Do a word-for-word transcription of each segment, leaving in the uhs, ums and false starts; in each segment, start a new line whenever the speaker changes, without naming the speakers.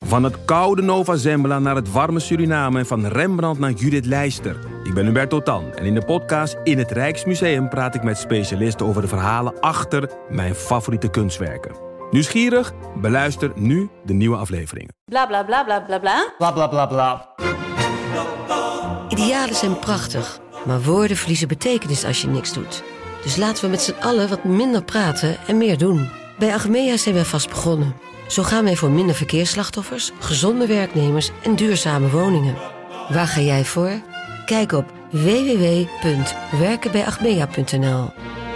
Van het koude Nova Zembla naar het warme Suriname en van Rembrandt naar Judith Leister. Ik ben Hubert Totan en in de podcast In het Rijksmuseum praat ik met specialisten over de verhalen achter mijn favoriete kunstwerken. Nieuwsgierig? Beluister nu de nieuwe afleveringen.
Bla bla bla bla bla bla.
Bla bla bla bla.
Idealen zijn prachtig, maar woorden verliezen betekenis als je niks doet. Dus laten we met z'n allen wat minder praten en meer doen. Bij Achmea zijn wij vast begonnen. Zo gaan wij voor minder verkeersslachtoffers, gezonde werknemers en duurzame woningen. Waar ga jij voor? Kijk op w w w punt werken bij achmea punt n l.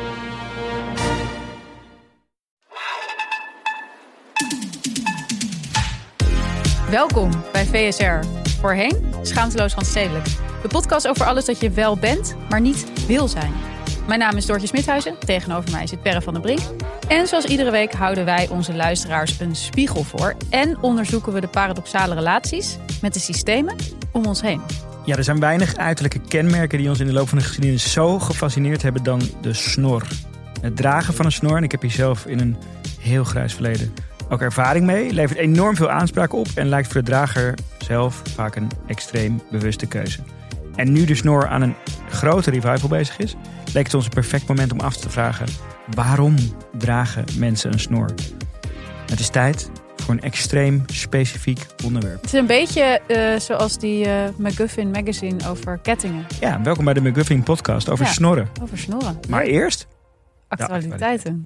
Welkom bij V S R. Voorheen Schaamteloos Randstedelijk. De podcast over alles dat je wel bent, maar niet wil zijn. Mijn naam is Doortje Smithuizen. Tegenover mij zit Perre van der Brink. En zoals iedere week houden wij onze luisteraars een spiegel voor. En onderzoeken we de paradoxale relaties met de systemen om ons heen.
Ja, er zijn weinig uiterlijke kenmerken die ons in de loop van de geschiedenis zo gefascineerd hebben dan de snor. Het dragen van een snor, en ik heb hier zelf in een heel grijs verleden ook ervaring mee, levert enorm veel aanspraak op en lijkt voor de drager zelf vaak een extreem bewuste keuze. En nu de snor aan een grote revival bezig is, leek het ons een perfect moment om af te vragen: waarom dragen mensen een snor? Het is tijd voor een extreem specifiek onderwerp.
Het is een beetje uh, zoals die uh, McGuffin magazine over kettingen.
Ja, welkom bij de McGuffin podcast over
ja,
snorren.
Over snorren.
Maar eerst
actualiteiten.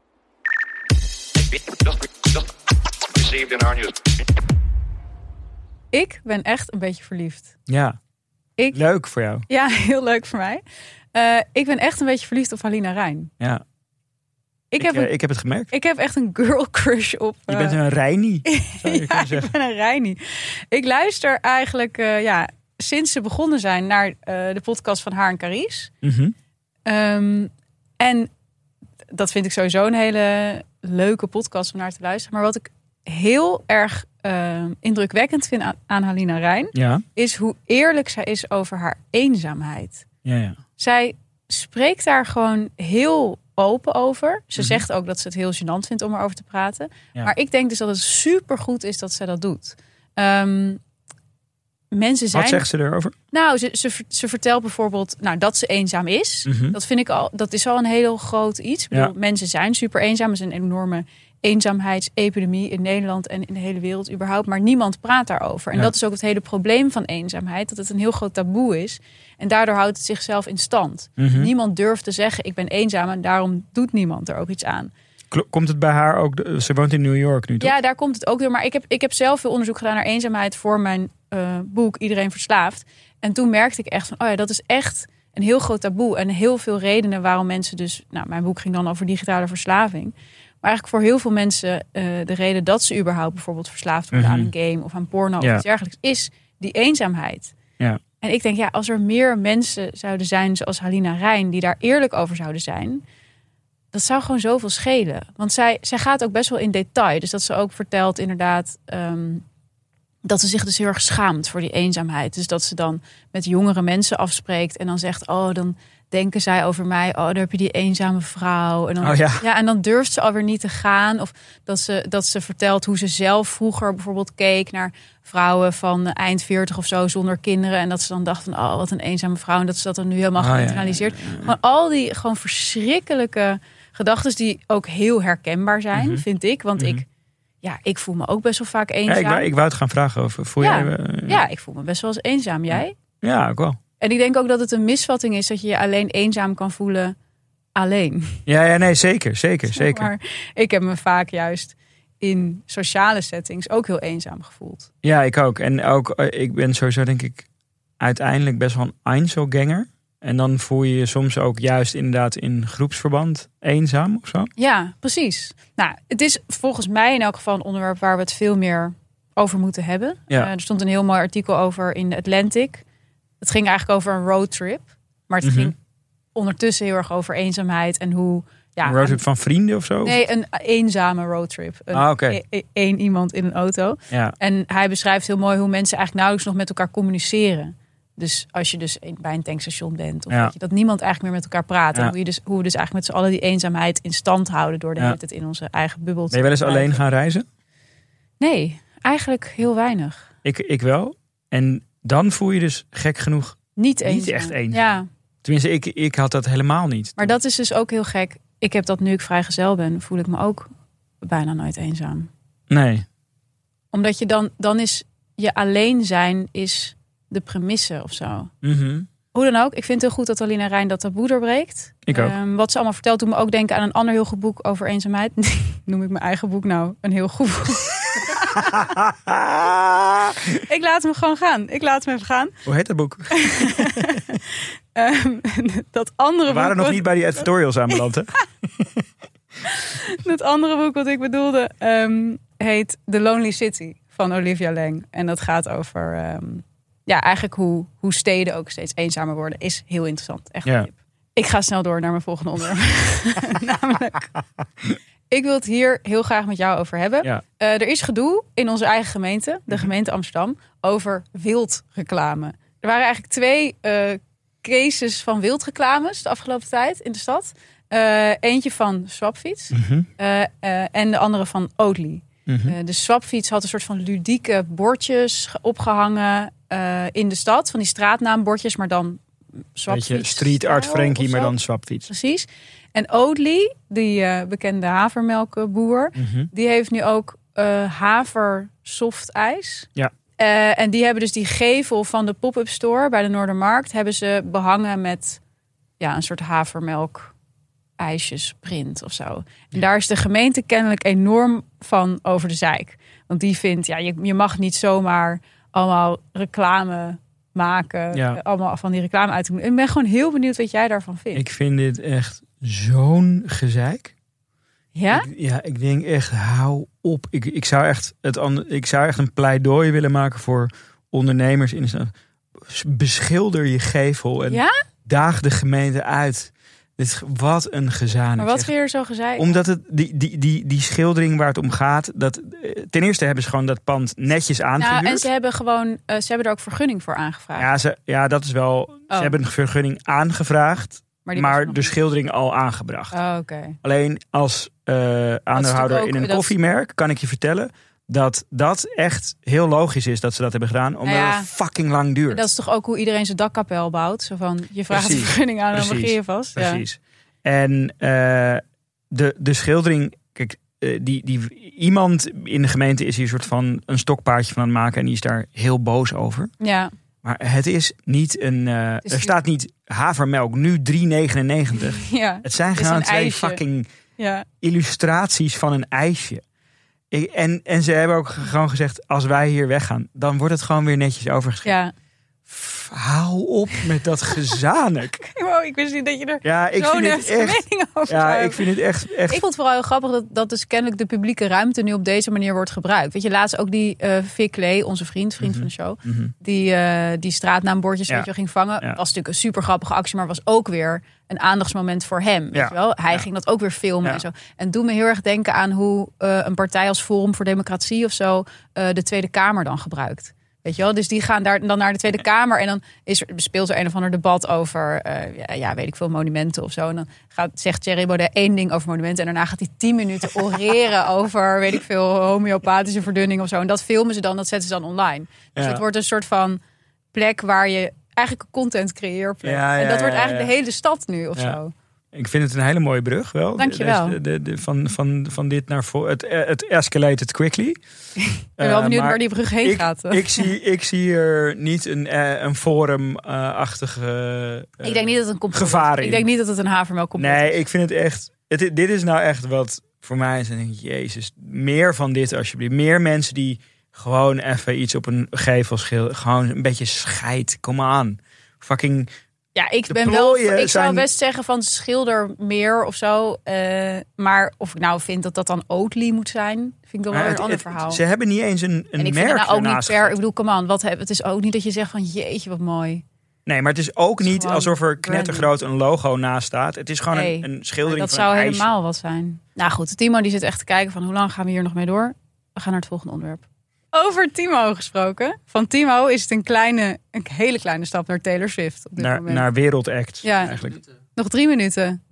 Ik ben echt een beetje verliefd.
Ja,
ik,
leuk voor jou.
Ja, heel leuk voor mij. Uh, ik ben echt een beetje verliefd op Halina Reijn.
Ja.
Ik,
ik,
heb een,
uh, ik heb het gemerkt.
Ik heb echt een girl crush op... Uh...
Je bent een Reinie, zou je
ja,
kunnen zeggen.
ik ben een Reinie. Ik luister eigenlijk uh, ja, sinds ze begonnen zijn naar uh, de podcast van haar en Carice.
Mm-hmm.
Um, en dat vind ik sowieso een hele leuke podcast om naar te luisteren. Maar wat ik heel erg uh, indrukwekkend vind aan, aan Halina Reijn...
Ja.
is hoe eerlijk zij is over haar eenzaamheid.
Ja, ja.
Zij spreekt daar gewoon heel open over. Ze
Mm-hmm.
zegt ook dat ze het heel gênant vindt om erover te praten.
Ja.
Maar ik denk dus dat het supergoed is dat ze dat doet. Um, mensen zijn...
Wat zegt ze erover?
Nou, ze, ze, ze vertelt bijvoorbeeld nou, dat ze eenzaam is.
Mm-hmm.
Dat vind ik al, dat is al een heel groot iets. Ik bedoel,
Ja.
mensen zijn super eenzaam. Er is een enorme eenzaamheidsepidemie in Nederland en in de hele wereld überhaupt. Maar niemand praat daarover. En
Ja.
dat is ook het hele probleem van eenzaamheid. Dat het een heel groot taboe is. En daardoor houdt het zichzelf in stand.
Mm-hmm.
Niemand durft te zeggen, ik ben eenzaam. En daarom doet niemand er ook iets aan.
Komt het bij haar ook? De, ze woont in New York nu, toch?
Ja, daar komt het ook door. Maar ik heb, ik heb zelf veel onderzoek gedaan naar eenzaamheid voor mijn uh, boek Iedereen Verslaafd. En toen merkte ik echt van, oh ja, dat is echt een heel groot taboe. En heel veel redenen waarom mensen dus... Nou, mijn boek ging dan over digitale verslaving. Maar eigenlijk voor heel veel mensen uh, de reden dat ze überhaupt bijvoorbeeld verslaafd worden
Mm-hmm.
aan een game of aan porno
Ja.
of iets dergelijks, is die eenzaamheid.
Ja.
En ik denk, ja, als er meer mensen zouden zijn zoals Halina Reijn, die daar eerlijk over zouden zijn, dat zou gewoon zoveel schelen. Want zij, zij gaat ook best wel in detail. Dus dat ze ook vertelt inderdaad um, dat ze zich dus heel erg schaamt voor die eenzaamheid. Dus dat ze dan met jongere mensen afspreekt en dan zegt, oh, dan denken zij over mij, oh, daar heb je die eenzame vrouw. En dan,
Oh, ja.
ja, en dan durft ze alweer niet te gaan. Of dat ze, dat ze vertelt hoe ze zelf vroeger bijvoorbeeld keek naar vrouwen van eind veertig of zo zonder kinderen. En dat ze dan dacht van, oh, wat een eenzame vrouw. En dat ze dat dan nu helemaal
Oh, ja,
geïnternaliseerd.
ja, ja, ja.
Maar al die gewoon verschrikkelijke gedachten die ook heel herkenbaar zijn,
Mm-hmm.
vind ik. Want
Mm-hmm.
ik, ja, ik voel me ook best wel vaak
Ja,
eenzaam.
ik, wou, ik wou het gaan vragen over. Voel
ja,
jij, uh,
ja, ik voel me best wel eens eenzaam. Jij?
Ja, ook wel.
En ik denk ook dat het een misvatting is dat je je alleen eenzaam kan voelen alleen.
Ja, ja, nee, zeker, zeker, zeker.
Maar ik heb me vaak juist in sociale settings ook heel eenzaam gevoeld.
Ja, ik ook. En ook, uh, ik ben sowieso denk ik uiteindelijk best wel een Einzelganger. En dan voel je je soms ook juist inderdaad in groepsverband eenzaam of zo.
Ja, precies. Nou, het is volgens mij in elk geval een onderwerp waar we het veel meer over moeten hebben.
Ja.
Uh, er stond een heel mooi artikel over in de Atlantic. Het ging eigenlijk over een roadtrip. Maar het
Mm-hmm.
ging ondertussen heel erg over eenzaamheid en hoe... Ja,
een roadtrip van vrienden of zo?
Nee, een eenzame roadtrip. Een,
Ah, oké.
e- één iemand in een auto.
Ja.
En hij beschrijft heel mooi hoe mensen eigenlijk nauwelijks nog met elkaar communiceren. Dus als je dus bij een tankstation bent, of
Ja.
weet je, dat niemand eigenlijk meer met elkaar praat.
Ja.
En hoe, je dus, hoe we dus eigenlijk met z'n allen die eenzaamheid in stand houden door de
Ja.
hele tijd in onze eigen bubbel te
Ben je wel eens
blijven.
alleen gaan reizen?
Nee, Eigenlijk heel weinig.
Ik, ik wel. En dan voel je dus gek genoeg
Niet eens.
niet echt eenzaam.
Ja,
Tenminste, ik, ik had dat helemaal niet.
maar dat is dus ook heel gek. Ik heb dat nu ik vrijgezel ben, voel ik me ook bijna nooit eenzaam.
Nee.
Omdat je dan, dan is je alleen zijn is de premisse of zo.
Mm-hmm.
Hoe dan ook, ik vind het heel goed dat Alina Rein dat taboe doorbreekt.
Ik ook.
Um, wat ze allemaal vertelt doet me ook denken aan een ander heel goed boek over eenzaamheid. Noem ik mijn eigen boek nou een heel goed boek. Ik laat hem gewoon gaan. Ik laat hem even gaan.
Hoe heet dat boek?
um, dat andere
We waren
boek
nog
wat,
niet bij die editorials aanbeland, hè?
Dat andere boek wat ik bedoelde um, heet The Lonely City van Olivia Leng. En dat gaat over um, ja, eigenlijk hoe, hoe steden ook steeds eenzamer worden. Is heel interessant. Echt
Ja.
diep. Ik ga snel door naar mijn volgende onderwerp. Namelijk, ik wil het hier heel graag met jou over hebben.
Ja.
Uh, er is gedoe in onze eigen gemeente, de gemeente Amsterdam, over wildreclame. Er waren eigenlijk twee uh, cases van wildreclames de afgelopen tijd in de stad. Uh, eentje van Swapfiets
Mm-hmm.
uh, uh, en de andere van Oatly.
Mm-hmm.
Uh, de Swapfiets had een soort van ludieke bordjes opgehangen uh, in de stad. Van die straatnaambordjes, maar dan Swapfiets.
Beetje street art Frankie,
of
maar
zo.
dan Swapfiets.
Precies. En Oatly, die uh, bekende havermelkboer,
Mm-hmm.
die heeft nu ook uh, haver soft ijs.
Ja.
Uh, en die hebben dus die gevel van de pop-up store bij de Noordermarkt hebben ze behangen met ja, een soort havermelk ijsjesprint of zo. En daar is de gemeente kennelijk enorm van over de zeik. Want die vindt, ja, je, je mag niet zomaar allemaal reclame maken.
Ja.
uh, Allemaal van die reclame uit te doen. Ik ben gewoon heel benieuwd wat jij daarvan vindt.
Ik vind dit echt zo'n gezeik.
ja?
Ik, ja, ik denk echt, hou op. Ik, ik, zou echt het, an- ik zou echt een pleidooi willen maken voor ondernemers in de stad. Beschilder je gevel en
Ja?
daag de gemeente uit. Dit, is- wat een gezanik.
Maar wat
zeg.
vind je er zo gezeik?
Omdat het, die, die, die, die schildering waar het om gaat, dat, eh, ten eerste hebben ze gewoon dat pand netjes aangehuurd.
Nou, en ze hebben gewoon, uh, ze hebben er ook vergunning voor aangevraagd.
ja, ze, ja, dat is wel. Ze
Oh.
hebben een vergunning aangevraagd,
maar die was er
maar
nog
de
niet.
schildering al aangebracht.
Oh, oké.
Alleen als uh, aandeelhouder
ook-
in een
dat-
koffiemerk kan ik je vertellen dat dat echt heel logisch is dat ze dat hebben gedaan, omdat
Nou ja,
het fucking lang duurt.
Dat is toch ook hoe iedereen zijn dakkapel bouwt? Zo van, je vraagt
Precies.
de vergunning aan en dan
Precies.
begin je vast. Ja.
Precies. En uh, de, de schildering, kijk, uh, die, die, iemand in de gemeente is hier een soort van een stokpaardje van aan het maken en die is daar heel boos over.
Ja.
Maar het is niet een, uh,
is
er staat niet havermelk nu drie negenennegentig.
Ja.
Het zijn
Het is
gewoon
een
twee
ijsje.
fucking
Ja.
illustraties van een ijsje. Ik, en, en ze hebben ook gewoon gezegd, als wij hier weggaan, dan wordt het gewoon weer netjes overgeschreven.
Ja.
F- Hou op met dat gezanik.
Wow, ik wist niet dat je er
Ja, ik
zo'n
vind het
heftige
echt.
mening over zou
Ja,
hebben.
ik vind het echt. echt
Ik vond het vooral heel grappig dat, dat dus kennelijk de publieke ruimte nu op deze manier wordt gebruikt. Weet je, laatst ook die uh, Vic Lee, onze vriend, vriend
Mm-hmm.
van de show,
mm-hmm.
die, uh, die straatnaambordjes
Ja.
weet je, wel, ging vangen.
Ja.
Was natuurlijk een super grappige actie, maar was ook weer een aandachtsmoment voor hem. Weet
Ja.
je wel? Hij
Ja.
ging dat ook weer filmen
Ja.
en zo. En doet me heel erg denken aan hoe uh, een partij als Forum voor Democratie of zo uh, de Tweede Kamer dan gebruikt. Weet je wel? Dus die gaan daar dan naar de Tweede Kamer en dan is er, speelt er een of ander debat over, uh, ja, ja, weet ik veel, monumenten of zo. En dan gaat, zegt Thierry Baudet één ding over monumenten en daarna gaat hij tien minuten oreren over, weet ik veel, homeopathische verdunning of zo. En dat filmen ze dan, dat zetten ze dan online. Dus
Ja.
het wordt een soort van plek waar je eigenlijk een content creëerplek.
Ja, ja,
en dat wordt
ja,
eigenlijk
ja.
de hele stad nu of
Ja.
zo.
Ik vind het een hele mooie brug wel.
Dankjewel.
De, de, de, van, van, van dit naar voor. Het, het escalated quickly.
Ik ben wel
Uh,
benieuwd
maar
waar die brug heen
ik,
gaat.
Ik zie, ik zie er niet een, uh, een forum-achtige uh,
ik denk niet dat het een complot
gevaar
is.
in.
Ik denk niet dat het een havermelk complot
Nee,
is.
ik vind het echt. Het, dit is nou echt wat voor mij is. En denk ik, jezus, meer van dit alsjeblieft. Meer mensen die gewoon even iets op een gevel schilderen. Gewoon een beetje scheid. Kom aan. Fucking.
Ja, ik
De
ben wel.
plooien
Ik zou
zijn-
best zeggen van schilder meer of zo. Uh, maar of ik nou vind dat dat dan Oatly moet zijn, vind ik dan wel weer
het-
een ander
het-
verhaal.
Ze hebben niet eens een, een
en ik
merk
vind het nou ook niet
ernaast
per. Ik
gezet.
bedoel, come on, wat heb, het is ook niet dat je zegt van jeetje wat mooi.
Nee, maar het is ook
Het is
niet
gewoon
alsof er
branding.
knettergroot een logo naast staat. Het is gewoon
Nee,
een, een schildering
Dat
van
zou
een ijsje.
helemaal wat zijn. Nou goed, Timo die zit echt te kijken van hoe lang gaan we hier nog mee door. We gaan naar het volgende onderwerp. Over Timo gesproken. Van Timo is het een kleine, een hele kleine stap naar Taylor Swift op dit
Naar,
moment.
naar wereldact
Ja.
eigenlijk.
Nog drie minuten.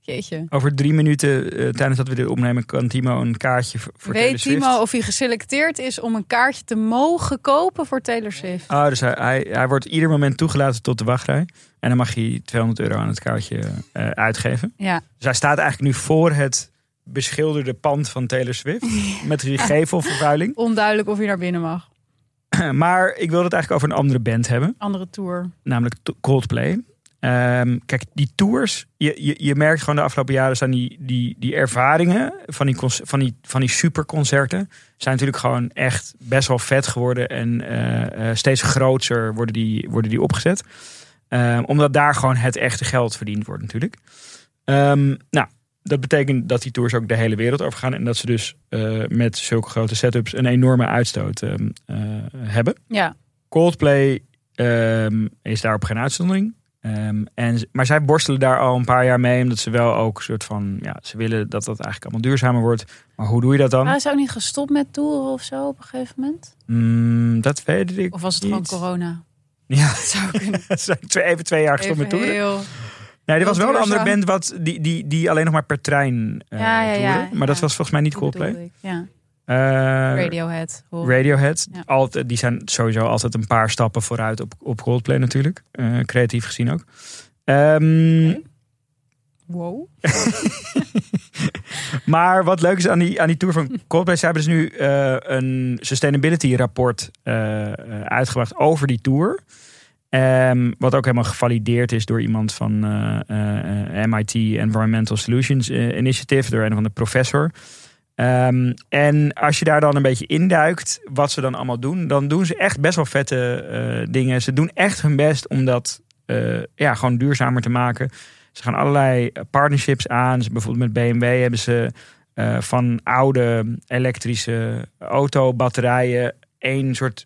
Jeetje.
Over drie minuten uh, tijdens dat we dit opnemen kan Timo een kaartje voor, voor Taylor
Weet
Swift.
Timo of hij geselecteerd is om een kaartje te mogen kopen voor Taylor Swift?
Oh, dus hij, hij, hij wordt ieder moment toegelaten tot de wachtrij. En dan mag hij tweehonderd euro aan het kaartje uh, uitgeven.
Ja.
Dus hij staat eigenlijk nu voor het beschilderde pand van Taylor Swift. Met die gevelvervuiling.
Onduidelijk of hij naar binnen mag.
Maar ik wil het eigenlijk over een andere band hebben.
Andere tour.
Namelijk Coldplay. Um, kijk, die tours, je, je, je merkt gewoon de afgelopen jaren staan die, die, die ervaringen van die, van, die, van die superconcerten zijn natuurlijk gewoon echt best wel vet geworden en uh, uh, steeds groter worden die, worden die opgezet. Um, omdat daar gewoon het echte geld verdiend wordt natuurlijk. Um, nou, dat betekent dat die tours ook de hele wereld over gaan en dat ze dus uh, met zulke grote setups een enorme uitstoot um, uh, hebben.
Ja.
Coldplay um, is daarop geen uitzondering. Um, en, maar zij borstelen daar al een paar jaar mee. Omdat ze wel ook een soort van... Ja, ze willen dat dat eigenlijk allemaal duurzamer wordt. Maar hoe doe je dat dan?
Maar is ook niet gestopt met toeren of zo op een gegeven moment?
Mm, dat weet ik
Of was het
niet.
gewoon corona?
Ja,
Dat zou kunnen.
twee, even twee jaar gestopt met toeren.
Heel...
Nee, er was wel een
duurzaam.
andere band wat, die, die, die alleen nog maar per trein uh,
Ja, ja, ja,
toerde. Maar dat
ja.
was volgens mij niet
Dat
Coldplay.
bedoelde ik, Ja.
Uh,
Radiohead. hoor.
Radiohead.
Ja.
Altijd, die zijn sowieso altijd een paar stappen vooruit op, op Coldplay natuurlijk. Uh, creatief gezien ook. Um,
Okay. Wow.
Maar wat leuk is aan die, aan die tour van Coldplay, ze hebben dus nu uh, een sustainability rapport uh, uh, uitgebracht over die tour. Um, wat ook helemaal gevalideerd is door iemand van uh, uh, M I T Environmental Solutions Initiative, door een van de professor. Um, en als je daar dan een beetje induikt, wat ze dan allemaal doen, dan doen ze echt best wel vette uh, dingen. Ze doen echt hun best om dat uh, ja, gewoon duurzamer te maken. Ze gaan allerlei partnerships aan. Ze, bijvoorbeeld met B M W hebben ze uh, van oude elektrische autobatterijen één soort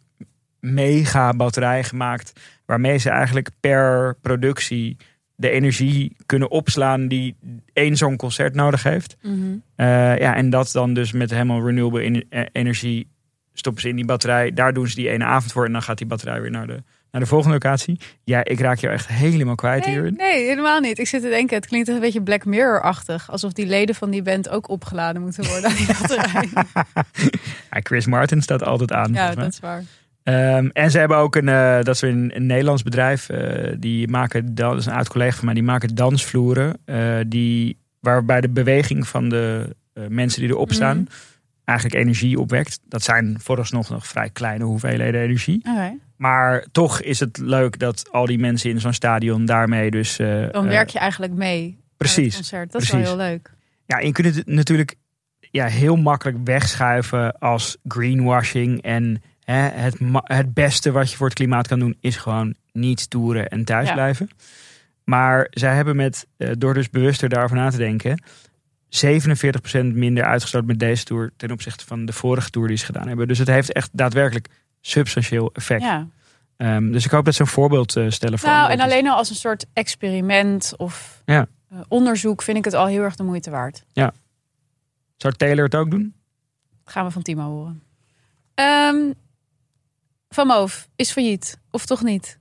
mega batterij gemaakt, waarmee ze eigenlijk per productie de energie kunnen opslaan die één zo'n concert nodig heeft.
Mm-hmm.
Uh, ja, en dat dan dus met helemaal renewable energie stoppen ze in die batterij. Daar doen ze die ene avond voor en dan gaat die batterij weer naar de, naar de volgende locatie. Ja, ik raak jou echt helemaal kwijt
Nee,
hierin.
nee, helemaal niet. Ik zit te denken, het klinkt een beetje Black Mirror-achtig. Alsof die leden van die band ook opgeladen moeten worden aan die batterij.
Ja, Chris Martin staat altijd aan.
Ja,
volgens mij.
dat is waar.
Um, en ze hebben ook een, uh, dat is weer een, een Nederlands bedrijf. Uh, die maken, dat is een oud collega van mij, die maken dansvloeren. Uh, die, waarbij de beweging van de uh, mensen die erop staan
Mm.
eigenlijk energie opwekt. Dat zijn vooralsnog nog vrij kleine hoeveelheden energie.
Okay.
Maar toch is het leuk dat al die mensen in zo'n stadion daarmee dus... Uh,
Dan werk je eigenlijk mee.
Precies.
Bij het concert. Dat
precies.
is wel heel leuk.
Ja, en je kunt het natuurlijk ja, heel makkelijk wegschuiven als greenwashing en... Het, het beste wat je voor het klimaat kan doen is gewoon niet toeren en thuis
ja.
blijven. Maar zij hebben met, door dus bewuster daarover na te denken, zevenenveertig procent minder uitgestoten met deze tour ten opzichte van de vorige tour die ze gedaan hebben. Dus het heeft echt daadwerkelijk substantieel effect.
Ja.
Um, dus ik hoop dat ze een voorbeeld uh, stellen van.
Nou, en alleen al als een soort experiment of
ja.
uh, onderzoek vind ik het al heel erg de moeite waard.
Ja. Zou Taylor het ook doen?
Dat gaan we van Timo horen. Um, Van Moof is failliet, of toch niet?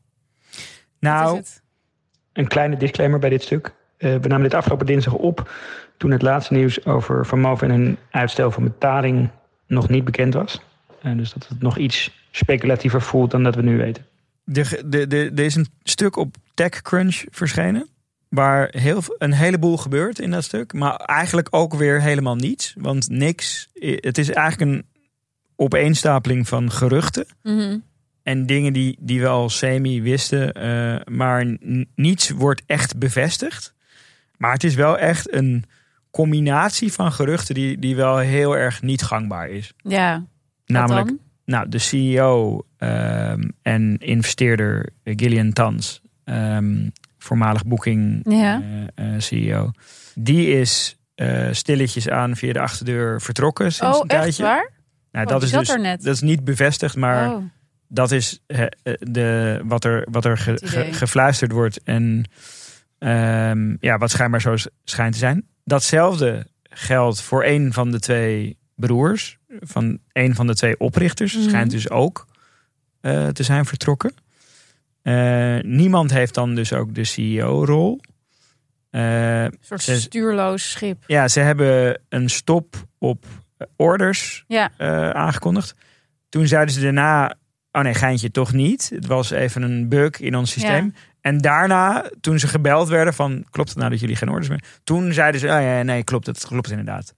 Nou, een kleine disclaimer bij dit stuk. Uh, we namen dit afgelopen dinsdag op toen het laatste nieuws over Van Moof en een uitstel van betaling nog niet bekend was. Uh, dus dat het nog iets speculatiever voelt dan dat we nu weten. De, de, de, er is een stuk op TechCrunch verschenen, waar heel, een heleboel gebeurt in dat stuk. Maar eigenlijk ook weer helemaal niets. Want niks, het is eigenlijk een opeenstapeling van geruchten.
Mm-hmm.
En dingen die, die we al semi wisten. Uh, maar n- niets wordt echt bevestigd. Maar het is wel echt een combinatie van geruchten die, die wel heel erg niet gangbaar is.
Ja,
namelijk
dan?
Nou, de C E O um, en investeerder Gillian Tans, um, voormalig Booking
ja.
uh, uh, C E O. Die is uh, stilletjes aan via de achterdeur vertrokken sinds
oh,
een tijdje.
Oh, echt waar?
Nou,
Oh,
dat is dus
er net.
dat is niet bevestigd, maar
oh.
dat is he, de, wat er, wat er ge, ge, gefluisterd wordt en um, ja, wat schijnbaar zo schijnt te zijn. Datzelfde geldt voor een van de twee broers, van een van de twee oprichters, mm-hmm. schijnt dus ook uh, te zijn vertrokken. Uh, niemand heeft dan dus ook de C E O-rol. Uh,
Een soort
ze,
stuurloos schip.
Ja, ze hebben een stop op orders
ja.
uh, aangekondigd. Toen zeiden ze daarna, oh nee, geintje, toch niet. Het was even een bug in ons systeem. Ja. En daarna, toen ze gebeld werden van, klopt het nou dat jullie geen orders meer? Toen zeiden ze, oh ja, nee, klopt, het klopt inderdaad.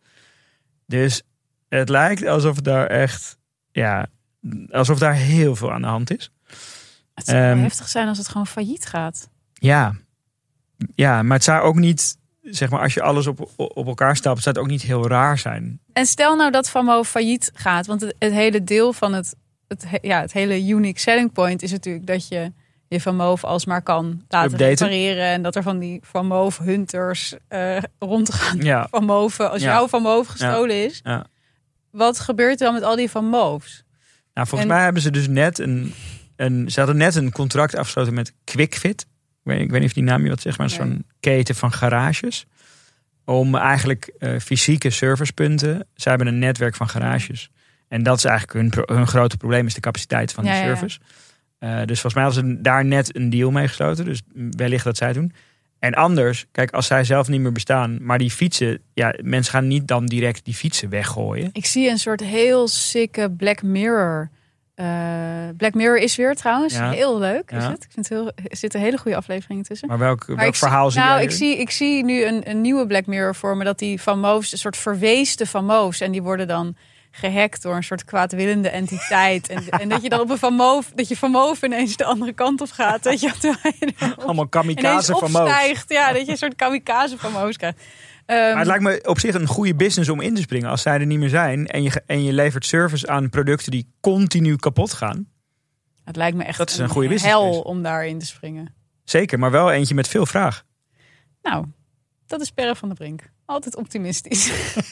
Dus het lijkt alsof het daar echt, ja, alsof daar heel veel aan de hand is.
Het zou um, heftig zijn als het gewoon failliet gaat.
Ja, ja, maar het zou ook niet, zeg maar, als je alles op, op elkaar stapelt, zou het ook niet heel raar zijn.
En stel nou dat Van Moof failliet gaat, want het, het hele deel van het, het, ja, het hele unique selling point is natuurlijk dat je je Van Moof alsmaar kan laten
updaten.
Repareren en dat er van die Van Moof hunters uh, rondgaan.
Ja.
Van Moof, als
ja.
jouw Van Moof gestolen
ja.
is,
ja.
wat gebeurt er dan met al die Van Moofs?
Nou, volgens
en,
mij hebben ze dus net een, een, ze hadden net een contract afgesloten met QuickFit. Ik weet, ik weet niet of die naam je wat zegt, maar nee. Zo'n keten van garages. Om eigenlijk uh, fysieke servicepunten. Ze hebben een netwerk van garages. En dat is eigenlijk hun, hun grote probleem, is de capaciteit van
ja,
de service. Ja, ja. Uh, dus volgens mij hadden ze daar net een deal mee gesloten. Dus wellicht dat zij doen. En anders, kijk, als zij zelf niet meer bestaan, maar die fietsen, ja, mensen gaan niet dan direct die fietsen weggooien.
Ik zie een soort heel sikke Black Mirror. Uh, Black Mirror is weer trouwens ja. heel leuk. Is ja. het? Ik vind het heel, er zitten hele goede afleveringen tussen.
Maar welk,
maar
welk verhaal
zie,
zie
nou,
jij?
Ik zie, ik zie nu een, een nieuwe Black Mirror voor me, dat die Van Moofs, een soort verweesde Van Moofs, en die worden dan gehackt door een soort kwaadwillende entiteit. En, en dat je dan op een Van Moof, dat je Van Moof ineens de andere kant op gaat. Dat je op,
allemaal kamikaze Van Moofs.
Ja, dat je een soort kamikaze Van Moofs krijgt.
Um, maar het lijkt me op zich een goede business om in te springen als zij er niet meer zijn. En je, en je levert service aan producten die continu kapot gaan.
Het lijkt me echt
dat is een,
een
goede
hel
business
om daarin te springen.
Zeker, maar wel eentje met veel vraag.
Nou, dat is Perre van der Brink. Altijd optimistisch.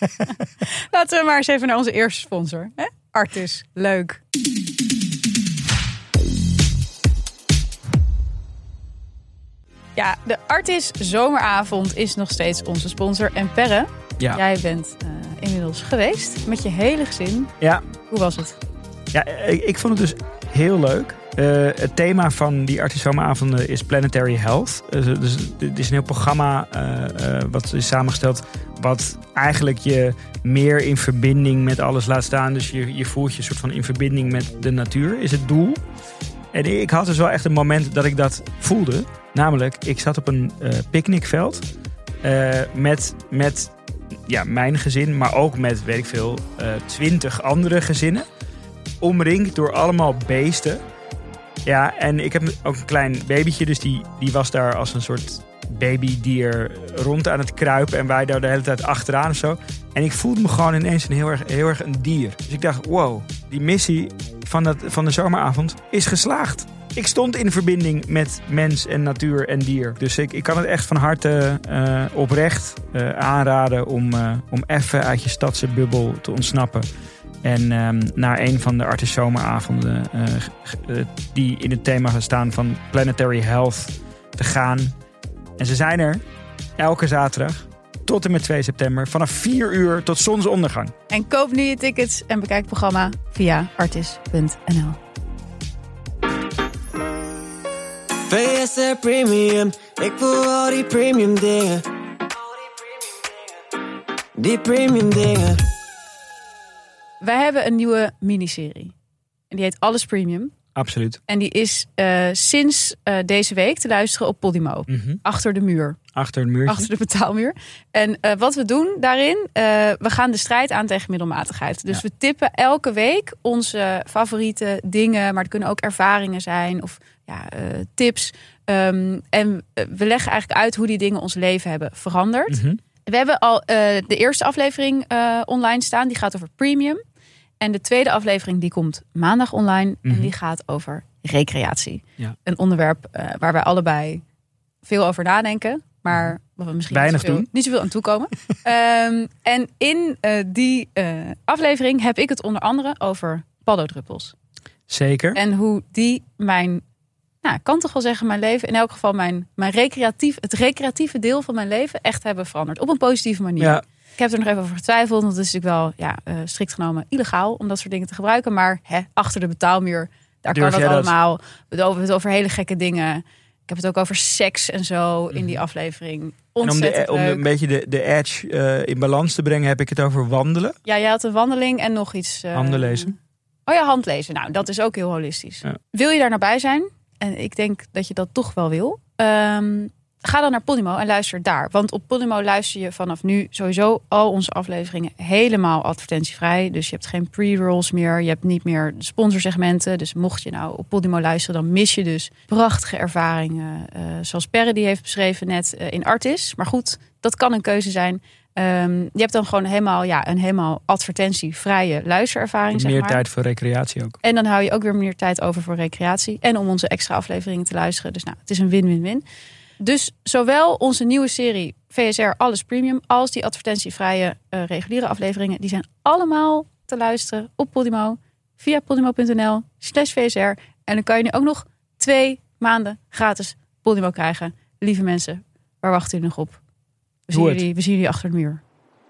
Laten we maar eens even naar onze eerste sponsor. Hè? Artis, leuk. Ja, de Artis Zomeravond is nog steeds onze sponsor. En Perre, ja. jij bent uh, inmiddels geweest met je hele gezin.
Ja.
Hoe was het?
Ja, ik, ik vond het dus heel leuk. Uh, het thema van die Artis Zomeravonden is Planetary Health. Uh, dus het is een heel programma uh, uh, wat is samengesteld, wat eigenlijk je meer in verbinding met alles laat staan. Dus je, je voelt je een soort van in verbinding met de natuur, is het doel. En ik had dus wel echt een moment dat ik dat voelde. Namelijk, ik zat op een uh, picknickveld uh, met, met ja, mijn gezin, maar ook met, weet ik veel, twintig uh, andere gezinnen. Omringd door allemaal beesten. Ja, en ik heb ook een klein babytje, dus die, die was daar als een soort babydier rond aan het kruipen. En wij daar de hele tijd achteraan of zo. En ik voelde me gewoon ineens een heel erg, heel erg een dier. Dus ik dacht, wow, die missie van, dat, van de zomeravond is geslaagd. Ik stond in verbinding met mens en natuur en dier. Dus ik, ik kan het echt van harte uh, oprecht uh, aanraden om, uh, om even uit je stadse bubbel te ontsnappen. En um, naar een van de Artis Zomeravonden uh, uh, die in het thema staan van Planetary Health te gaan. En ze zijn er elke zaterdag tot en met twee september vanaf vier uur tot zonsondergang.
En koop nu je tickets en bekijk het programma via artis punt n l.
V S R Premium, ik wil al die premium dingen. Die premium dingen.
Wij hebben een nieuwe miniserie. En die heet Alles Premium.
Absoluut.
En die is uh, sinds uh, deze week te luisteren op Podimo.
Mm-hmm.
Achter de muur.
Achter de muur.
Achter de betaalmuur. En uh, wat we doen daarin, uh, we gaan de strijd aan tegen middelmatigheid. Dus ja. we tippen elke week onze favoriete dingen. Maar het kunnen ook ervaringen zijn of ja, uh, tips. Um, en we leggen eigenlijk uit hoe die dingen ons leven hebben veranderd.
Mm-hmm.
We hebben al uh, de eerste aflevering uh, online staan. Die gaat over premium. En de tweede aflevering die komt maandag online. Mm-hmm. En die gaat over recreatie.
Ja.
Een onderwerp uh, waar wij allebei veel over nadenken. Maar wat we misschien
weinig
niet zoveel,
doen.
niet zoveel aan toekomen. um, en in uh, die uh, aflevering heb ik het onder andere over paddodruppels.
Zeker.
En hoe die mijn, nou, ik kan toch wel zeggen, mijn leven, in elk geval mijn, mijn recreatief, het recreatieve deel van mijn leven echt hebben veranderd. Op een positieve manier.
Ja.
Ik heb er nog even over getwijfeld, want het is natuurlijk wel ja, uh, strikt genomen illegaal om dat soort dingen te gebruiken. Maar hè, achter de betaalmuur, daar
Durf
kan het
dat?
allemaal. We hebben het over hele gekke dingen. Ik heb het ook over seks en zo in die aflevering.
En om,
Ontzettend
de, om
leuk.
een beetje de, de edge uh, in balans te brengen, heb ik het over wandelen.
Ja, jij had een wandeling en nog iets. Uh,
Handen lezen.
Oh ja, handlezen. Nou, dat is ook heel holistisch.
Ja.
Wil je daar nou bij zijn? En ik denk dat je dat toch wel wil. Um, ga dan naar Podimo en luister daar. Want op Podimo luister je vanaf nu sowieso al onze afleveringen helemaal advertentievrij. Dus je hebt geen pre-rolls meer. Je hebt niet meer de sponsorsegmenten. Dus mocht je nou op Podimo luisteren, dan mis je dus prachtige ervaringen. Uh, zoals Perre die heeft beschreven net uh, in Artis. Maar goed, dat kan een keuze zijn. Um, je hebt dan gewoon helemaal, ja, een helemaal advertentievrije luisterervaring.
Meer
zeg maar.
tijd voor recreatie ook.
En dan hou je ook weer meer tijd over voor recreatie. En om onze extra afleveringen te luisteren. Dus nou, het is een win-win-win. Dus zowel onze nieuwe serie V S R Alles Premium als die advertentievrije uh, reguliere afleveringen, die zijn allemaal te luisteren op Podimo via podimo.nl slash VSR. En dan kan je nu ook nog twee maanden gratis Podimo krijgen. Lieve mensen, waar wachten jullie nog op? We zien, jullie, we zien jullie achter de muur.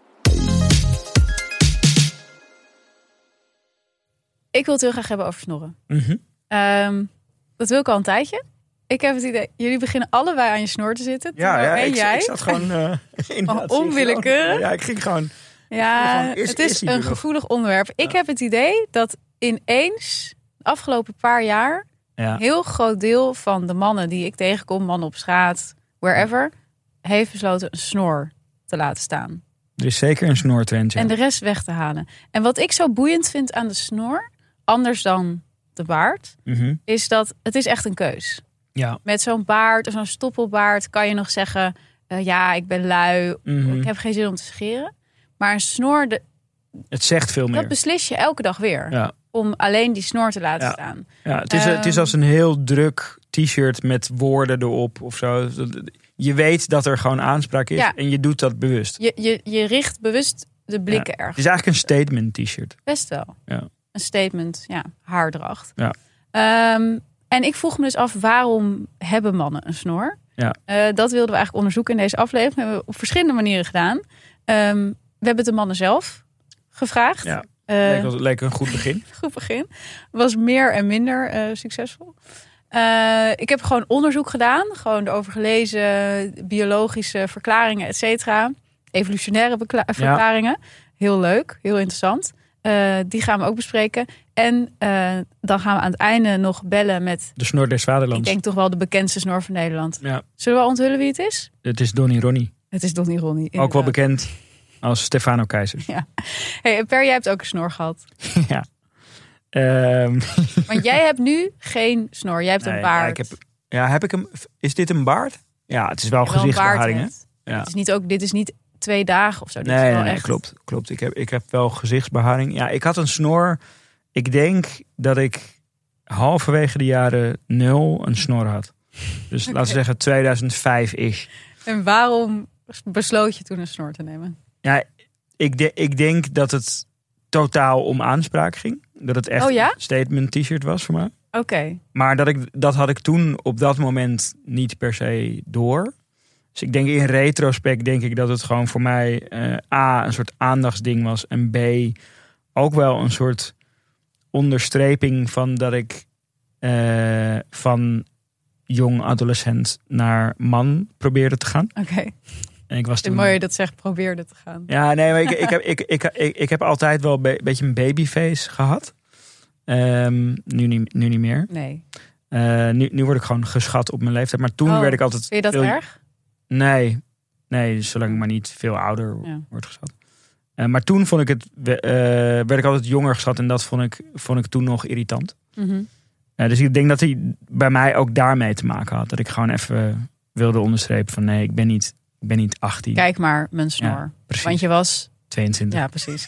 Ik wil het heel graag hebben over snorren.
Mm-hmm.
Um, dat wil ik al een tijdje. Ik heb het idee, jullie beginnen allebei aan je snor te zitten.
Ja, ja
en
ik,
jij.
ik zat gewoon uh, in
oh, onwillekeurig.
Ja, ik ging gewoon.
Ja,
gewoon, is,
het is,
is
een
nog?
gevoelig onderwerp. Ja. Ik heb het idee dat ineens de afgelopen paar jaar
ja.
een heel groot deel van de mannen die ik tegenkom, mannen op straat, wherever, heeft besloten een snor te laten staan.
Er is zeker een snortrend. Ja.
En de rest weg te halen. En wat ik zo boeiend vind aan de snor, anders dan de baard,
mm-hmm.
is dat het is echt een keus.
Ja.
Met zo'n baard of zo'n stoppelbaard kan je nog zeggen, uh, ja, ik ben lui,
mm-hmm.
ik heb geen zin om te scheren. Maar een snor, de,
het zegt veel meer.
Dat beslis je elke dag weer.
Ja.
Om alleen die snor te laten
ja.
staan.
Ja, het, is,
um,
het is als een heel druk t-shirt met woorden erop of zo. Je weet dat er gewoon aanspraak is ja. en je doet dat bewust.
Je, je, je richt bewust de blikken
ja.
ergens.
Het is eigenlijk een statement t-shirt.
Best wel.
Ja.
Een statement, ja, haardracht.
Ja.
Um, en ik vroeg me dus af, waarom hebben mannen een snor?
Ja.
Uh, dat wilden we eigenlijk onderzoeken in deze aflevering. Dat hebben we op verschillende manieren gedaan. Um, we hebben de mannen zelf gevraagd.
Ja.
Uh,
leek, als, leek een goed begin.
goed begin. Was meer en minder uh, succesvol. Uh, ik heb gewoon onderzoek gedaan. Gewoon erover gelezen. Biologische verklaringen, et cetera. Evolutionaire bekla- verklaringen. Ja. Heel leuk. Heel interessant. Uh, die gaan we ook bespreken. En uh, dan gaan we aan het einde nog bellen met...
de snor des vaderlands.
Ik denk toch wel de bekendste snor van Nederland.
Ja.
Zullen we onthullen wie het is?
Het is Donnie Ronnie.
Het is Donnie Ronnie. Inderdaad.
Ook wel bekend als Stefano Keizer.
Ja. Hey, Per, jij hebt ook een snor gehad.
Ja. Um.
Want jij hebt nu geen snor. Jij hebt
nee,
een baard.
Ja, ik heb, ja, heb ik hem... Is dit een baard? Ja, het is wel gezichtsbeharing, hè?
Ja. Het is niet ook, dit is niet twee dagen of zo. Dit
nee,
is wel
nee,
echt...
klopt. klopt. Ik, heb, ik heb wel gezichtsbeharing. Ja, ik had een snor. Ik denk dat ik halverwege de jaren nul een snor had. Dus okay. Laten we zeggen tweeduizend vijf is.
En waarom besloot je toen een snor te nemen?
Ja, ik, de, ik denk dat het totaal om aanspraak ging. Dat het echt
oh, ja?
een statement t-shirt was voor mij.
Oké. Okay.
Maar dat, ik, dat had ik toen op dat moment niet per se door. Dus ik denk in retrospect denk ik dat het gewoon voor mij uh, A, een soort aandachtsding was. En B, ook wel een soort onderstreping van dat ik uh, van jong adolescent naar man probeerde te gaan.
Oké. Okay.
En ik was toen...
mooi dat zegt probeerde te gaan.
Ja, nee, maar ik, ik, heb, ik, ik, ik, ik heb altijd wel een be- beetje een babyface gehad. Um, nu, niet, nu niet meer.
Nee.
Uh, nu, nu word ik gewoon geschat op mijn leeftijd. Maar toen
oh,
werd ik altijd...
Vind je dat
veel...
erg?
Nee. Nee, zolang ik maar niet veel ouder
ja.
word geschat. Uh, maar toen vond ik het, uh, werd ik altijd jonger geschat. En dat vond ik, vond ik toen nog irritant.
Mm-hmm.
Uh, dus ik denk dat hij bij mij ook daarmee te maken had. Dat ik gewoon even wilde onderstrepen van nee, ik ben niet, ik ben niet achttien.
Kijk maar, mijn snor. Ja, want je was...
tweeëntwintig.
Ja, precies.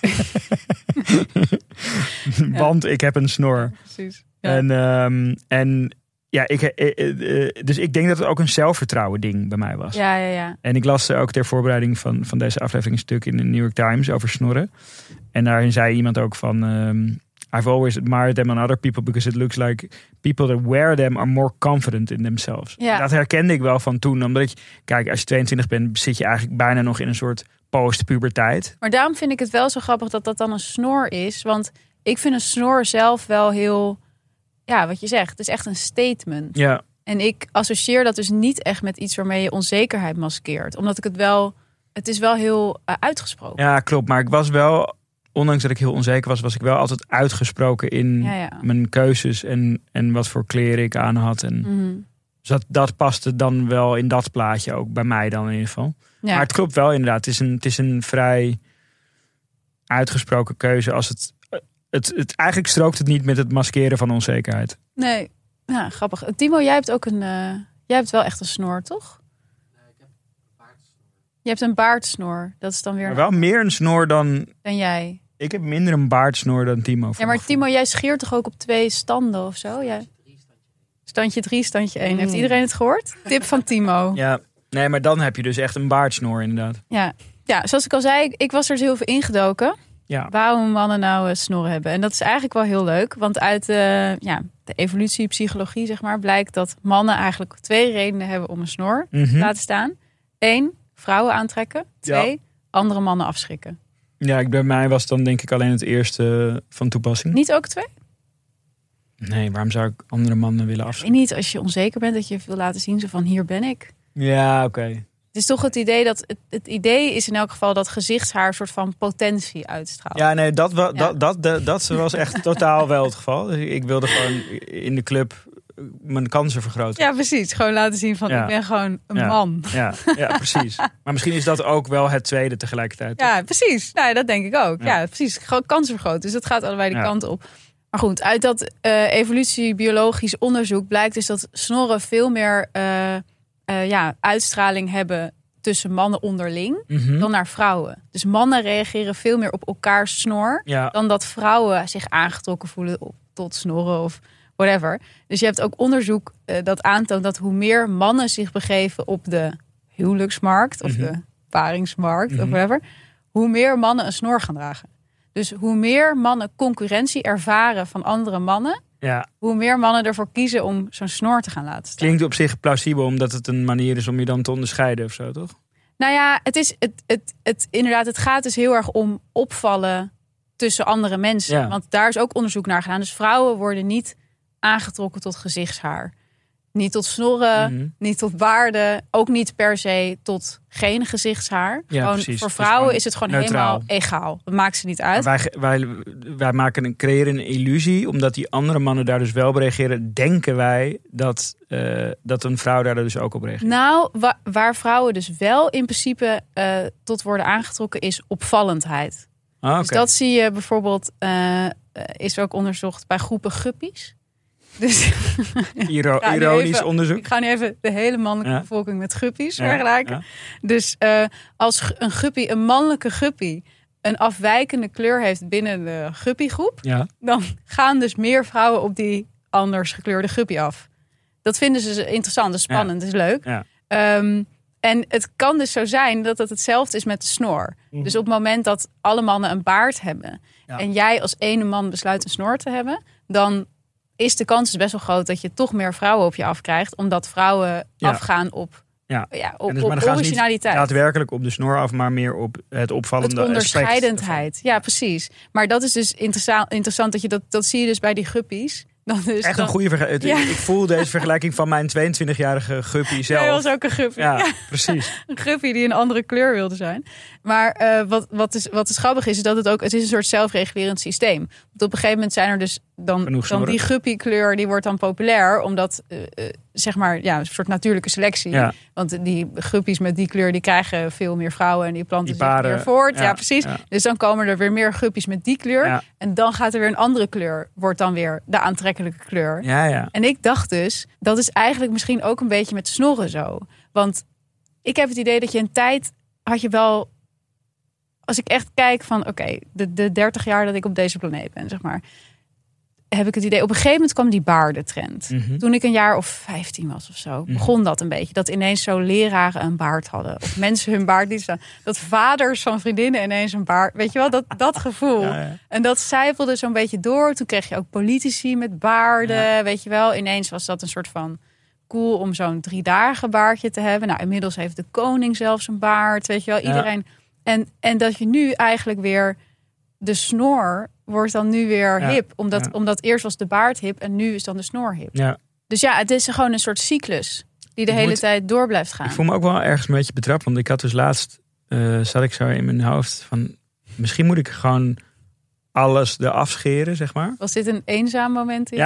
Want ja. ik heb een snor.
Ja, precies. Ja.
En, um, en ja, ik, uh, uh, dus ik denk dat het ook een zelfvertrouwen ding bij mij was.
Ja, ja, ja.
En ik las ook ter voorbereiding van, van deze aflevering een stuk in de New York Times over snorren. En daarin zei iemand ook van... Um, I've always admired them on other people because it looks like people that wear them are more confident in themselves.
Ja.
Dat herkende ik wel van toen. Omdat je, kijk, als je tweeëntwintig bent, zit je eigenlijk bijna nog in een soort post-puberteit.
Maar daarom vind ik het wel zo grappig dat dat dan een snor is. Want ik vind een snor zelf wel heel... Ja, wat je zegt, het is echt een statement.
Ja.
En ik associeer dat dus niet echt met iets waarmee je onzekerheid maskeert. Omdat ik het wel... Het is wel heel uh, uitgesproken.
Ja, klopt. Maar ik was wel... Ondanks dat ik heel onzeker was, was ik wel altijd uitgesproken in
Ja, ja.
mijn keuzes. En, en wat voor kleren ik aan had. En
Mm-hmm.
dus dat, dat paste dan wel in dat plaatje ook. Bij mij dan in ieder geval.
Ja.
Maar het klopt wel inderdaad. Het is een, het is een vrij uitgesproken keuze. Als het, het, het, eigenlijk strookt het niet met het maskeren van onzekerheid.
Nee, ja, grappig. Timo, jij hebt ook een... Uh, jij hebt wel echt een snor, toch?
Nee, ik heb een baardsnor.
Je hebt een baardsnor. Dat is dan weer...
Maar wel meer een snor dan...
Dan jij.
Ik heb minder een baardsnor dan Timo.
Ja, maar Timo, jij scheert toch ook op twee standen of zo? Jij... Standje drie, standje één. Heeft iedereen het gehoord? Tip van Timo.
Ja, nee, maar dan heb je dus echt een baardsnor inderdaad.
Ja, ja zoals ik al zei, ik, ik was er dus heel veel ingedoken.
Ja.
Waarom mannen nou uh, snorren hebben. En dat is eigenlijk wel heel leuk. Want uit uh, ja, de evolutiepsychologie zeg maar, blijkt dat mannen eigenlijk twee redenen hebben om een snor
Mm-hmm.
te laten staan. Eén, vrouwen aantrekken. Twee,
Ja.
andere mannen afschrikken.
Ja, ik, bij mij was dan denk ik alleen het eerste van toepassing.
Niet ook twee?
Nee, waarom zou ik andere mannen willen
Ik
afschrikken?
weet niet, als je onzeker bent, dat je wil laten zien zo van hier ben ik.
Ja, oké.
Het is toch het idee dat het, het idee is in elk geval dat gezichtshaar een soort van potentie uitstraalt.
Ja, nee, dat, wa-
Ja.
dat, dat, dat, dat was echt totaal wel het geval. Dus ik wilde gewoon in de club mijn kansen vergroten.
Ja, precies. Gewoon laten zien van
Ja.
ik ben gewoon een
Ja.
man.
Ja, ja, precies. Maar misschien is dat ook wel het tweede tegelijkertijd.
Ja, precies. Nou, dat denk ik ook. Ja,
Ja.
precies. Gewoon kansen vergroten. Dus dat gaat allebei die
Ja.
kanten op. Maar goed, uit dat uh, evolutiebiologisch onderzoek blijkt dus dat snorren veel meer uh, uh, ja, uitstraling hebben tussen mannen onderling
Mhm.
dan naar vrouwen. Dus mannen reageren veel meer op elkaars snor
Ja.
dan dat vrouwen zich aangetrokken voelen op, tot snorren of whatever. Dus je hebt ook onderzoek uh, dat aantoont dat hoe meer mannen zich begeven op de huwelijksmarkt of
Mhm.
de paringsmarkt
Mhm.
of whatever, hoe meer mannen een snor gaan dragen. Dus hoe meer mannen concurrentie ervaren van andere mannen,
Ja,
hoe meer mannen ervoor kiezen om zo'n snor te gaan laten staan.
klinkt op zich plausibel, omdat het een manier is om je dan te onderscheiden of zo, toch?
Nou ja, het is het, het, het, inderdaad, het gaat dus heel erg om opvallen tussen andere mensen.
Ja.
Want daar is ook onderzoek naar gedaan. Dus vrouwen worden niet aangetrokken tot gezichtshaar. Niet tot snorren,
Mhm.
niet tot baarden. Ook niet per se tot geen gezichtshaar.
Ja,
gewoon,
precies.
voor
Het is
vrouwen
gewoon
is het gewoon
neutraal.
helemaal egaal. Dat maakt ze niet uit.
Maar wij, wij, wij maken een, creëren een illusie, omdat die andere mannen daar dus wel op reageren. Denken wij dat, uh, dat een vrouw daar dus ook op reageert?
Nou, wa- waar vrouwen dus wel in principe uh, tot worden aangetrokken is opvallendheid.
Ah, oké.
Dus dat zie je bijvoorbeeld, uh, is ook onderzocht bij groepen guppies. Dus
Iro-
ga nu
ironisch
even-
onderzoek.
ik ga nu even de hele mannelijke
Ja.
bevolking met guppies
Ja,
vergelijken.
ja.
Dus uh, als g- een guppy, een mannelijke guppy, een afwijkende kleur heeft binnen de guppygroep,
Ja.
dan gaan dus meer vrouwen op die anders gekleurde guppy af. Dat vinden ze interessant, dat is spannend, dat is leuk.
Ja.
Um, en het kan dus zo zijn dat het hetzelfde is met de snor.
Mhm.
Dus op het moment dat alle mannen een baard hebben
Ja.
en jij als ene man besluit een snor te hebben, dan is de kans dus best wel groot dat je toch meer vrouwen op je afkrijgt, omdat vrouwen
Ja.
afgaan op,
Ja.
ja, op,
En dus,
op
maar dan gaan ze niet
originaliteit.
daadwerkelijk op de snor af, maar meer op het opvallende
Het
aspect
onderscheidendheid. Ja, precies. Maar dat is dus interessant, interessant dat je dat, dat zie je dus bij die guppies. Dan dus
Echt
dan,
een goede vergelijking.
Ja.
Ik voel deze vergelijking van mijn tweeëntwintigjarige guppy zelf.
Jij was ook een guppy.
Ja,
Ja.
precies.
Een guppy die een andere kleur wilde zijn. Maar uh, wat, wat, is, wat is grappig is, is dat het ook, het is een soort zelfregulerend systeem. Want op een gegeven moment zijn er dus dan,
Genoeg
dan
snorren.
die guppy kleur, die wordt dan populair. Omdat, uh, uh, zeg maar, ja, een soort natuurlijke selectie.
Ja.
Want die guppies met die kleur, die krijgen veel meer vrouwen. En die planten
Die
zich
paren,
meer voort. Ja,
ja,
precies.
ja.
Dus dan komen er weer meer guppies met die kleur.
Ja.
En dan gaat er weer een andere kleur. Wordt dan weer de aantrekkelijke kleur.
Ja, ja.
En ik dacht dus, dat is eigenlijk misschien ook een beetje met snorren zo. Want ik heb het idee dat je een tijd had je wel, als ik echt kijk van oké, okay, de, de dertig jaar dat ik op deze planeet ben, zeg maar, heb ik het idee, op een gegeven moment kwam die baardentrend.
Mhm.
Toen ik een jaar of vijftien was of zo, begon dat een beetje. Dat ineens zo leraren een baard hadden. Of mensen hun baard niet staan. Dat vaders van vriendinnen ineens een baard. Weet je wel, dat, dat gevoel.
Ja, ja.
En dat zijpelde zo'n beetje door. Toen kreeg je ook politici met baarden.
Ja.
Weet je wel, ineens was dat een soort van cool om zo'n drie dagen baardje te hebben. Nou, inmiddels heeft de koning zelfs een baard. Weet je wel, iedereen.
Ja.
En, en dat je nu eigenlijk weer de snor wordt dan nu weer
Ja.
hip. Omdat,
Ja.
omdat eerst was de baard hip en nu is dan de snor hip.
Ja.
Dus ja, het is gewoon een soort cyclus die de
Ik
hele
moet-
tijd door blijft gaan.
Ik voel me ook wel ergens een beetje betrapt. Want ik had dus laatst, uh, zat ik zo in mijn hoofd van... Misschien moet ik gewoon alles eraf scheren, zeg maar.
Was dit een eenzaam moment? Hier?
Ja.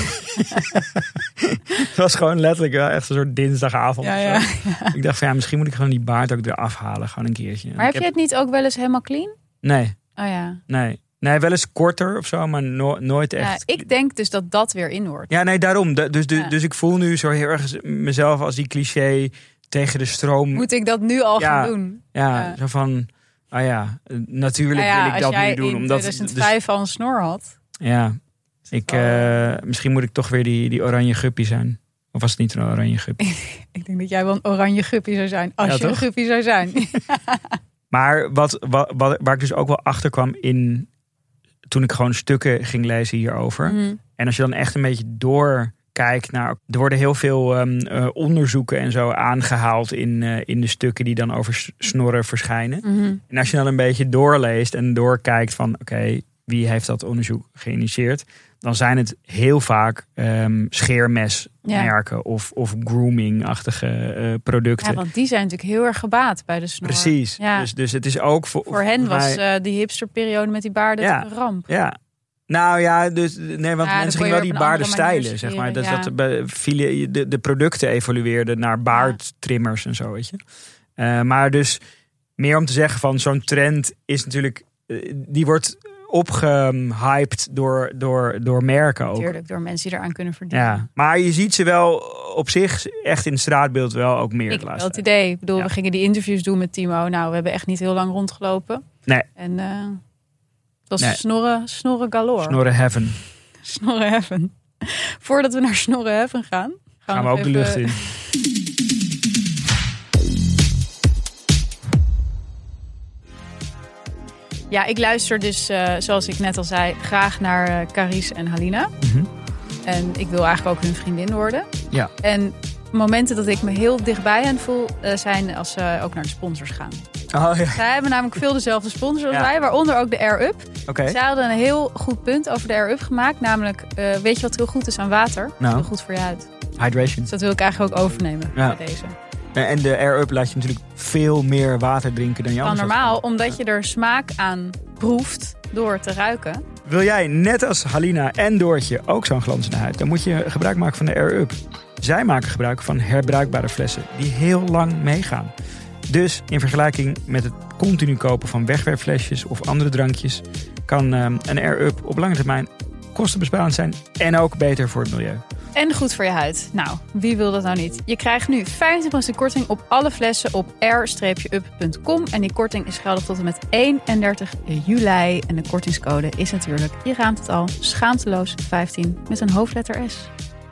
Het was gewoon letterlijk wel echt een soort dinsdagavond.
Ja,
of
ja,
zo.
ja.
Ik dacht van ja, misschien moet ik gewoon die baard ook eraf halen. Gewoon een keertje.
Maar heb
Ik
je het niet ook wel eens helemaal clean?
Nee,
Oh ja.
nee. Nee, wel eens korter of zo, maar no- nooit
ja.
echt.
Ik denk dus dat dat weer in hoort.
Ja, nee, daarom. De- Dus, dus,
Ja.
dus ik voel nu zo heel erg mezelf als die cliché tegen de stroom.
Moet ik dat nu al
Ja.
gaan doen?
Ja,
Ja.
zo van... Ah ja, natuurlijk
Nou ja,
wil ik dat
als jij
nu doen.
in
Omdat,
tweeduizend vijf al een snor had.
dus, ja, ik, uh, misschien moet ik toch weer die, die oranje guppy zijn. Of was het niet een oranje guppy?
Ik denk dat jij wel een oranje guppy zou zijn. Als
Ja,
je
toch?
een guppy zou zijn.
Maar wat, wat, wat, waar ik dus ook wel achter kwam in... Toen ik gewoon stukken ging lezen hierover.
Mhm.
En als je dan echt een beetje doorkijkt naar... Er worden heel veel um, uh, onderzoeken en zo aangehaald in, uh, in de stukken die dan over s- snorren verschijnen.
Mhm.
En als je dan een beetje doorleest en doorkijkt van... Oké, okay, wie heeft dat onderzoek geïnitieerd? Dan zijn het heel vaak um, scheermesmerken ja. of, of grooming-achtige uh, producten.
Ja, want die zijn natuurlijk heel erg gebaat bij de snor.
Precies.
Ja.
Dus, dus het is ook voor...
Voor hen
voor
was
mij...
uh, die hipsterperiode met die baarden
ja.
een ramp.
Ja. Nou ja, dus nee, want
ja,
mensen gingen wel die baarden stijlen, zeg maar. Dus
ja.
dat de, de, de producten evolueerden naar baardtrimmers en zo, weet je. Uh, maar dus meer om te zeggen van zo'n trend is natuurlijk, uh, die wordt opgehyped door, door, door merken ook.
Natuurlijk, door mensen die eraan kunnen verdienen.
Ja, maar je ziet ze wel op zich echt in het straatbeeld wel ook meer.
Ik heb wel het idee. Ik bedoel, ja. we gingen die interviews doen met Timo. Nou, we hebben echt niet heel lang rondgelopen.
Nee.
En uh, het was
nee.
snorren, snorren galore.
Snorren heaven.
Snorren heaven. Voordat we naar snorren heaven gaan,
gaan, gaan we ook even... de lucht in.
Ja, ik luister dus, uh, zoals ik net al zei, graag naar uh, Carice en Halina.
Mm-hmm.
En ik wil eigenlijk ook hun vriendin worden.
Ja.
En momenten dat ik me heel dichtbij hen voel, uh, zijn als ze ook naar de sponsors gaan.
Oh, ja.
Zij hebben namelijk veel dezelfde sponsors als
ja.
wij, waaronder ook de Air Up.
Okay.
Zij hadden een heel goed punt over de Air Up gemaakt. Namelijk, uh, weet je wat heel goed is aan water?
Nou.
Heel goed voor je huid.
Hydration.
Dus dat wil ik eigenlijk ook overnemen
ja.
bij deze.
En de Air Up laat je natuurlijk veel meer water drinken dan je anders.
Normaal, omdat je er smaak aan proeft door te ruiken.
Wil jij net als Halina en Doortje ook zo'n glanzende huid? Dan moet je gebruik maken van de Air Up. Zij maken gebruik van herbruikbare flessen die heel lang meegaan. Dus in vergelijking met het continu kopen van wegwerpflesjes of andere drankjes, kan um, een Air Up op lange termijn kostenbesparend zijn en ook beter voor het milieu.
En goed voor je huid. Nou, wie wil dat nou niet? Je krijgt nu vijfentwintig procent korting op alle flessen op air up punt com. En die korting is geldig tot en met eenendertig juli. En de kortingscode is natuurlijk, je raamt het al, schaamteloos vijftien met een hoofdletter S.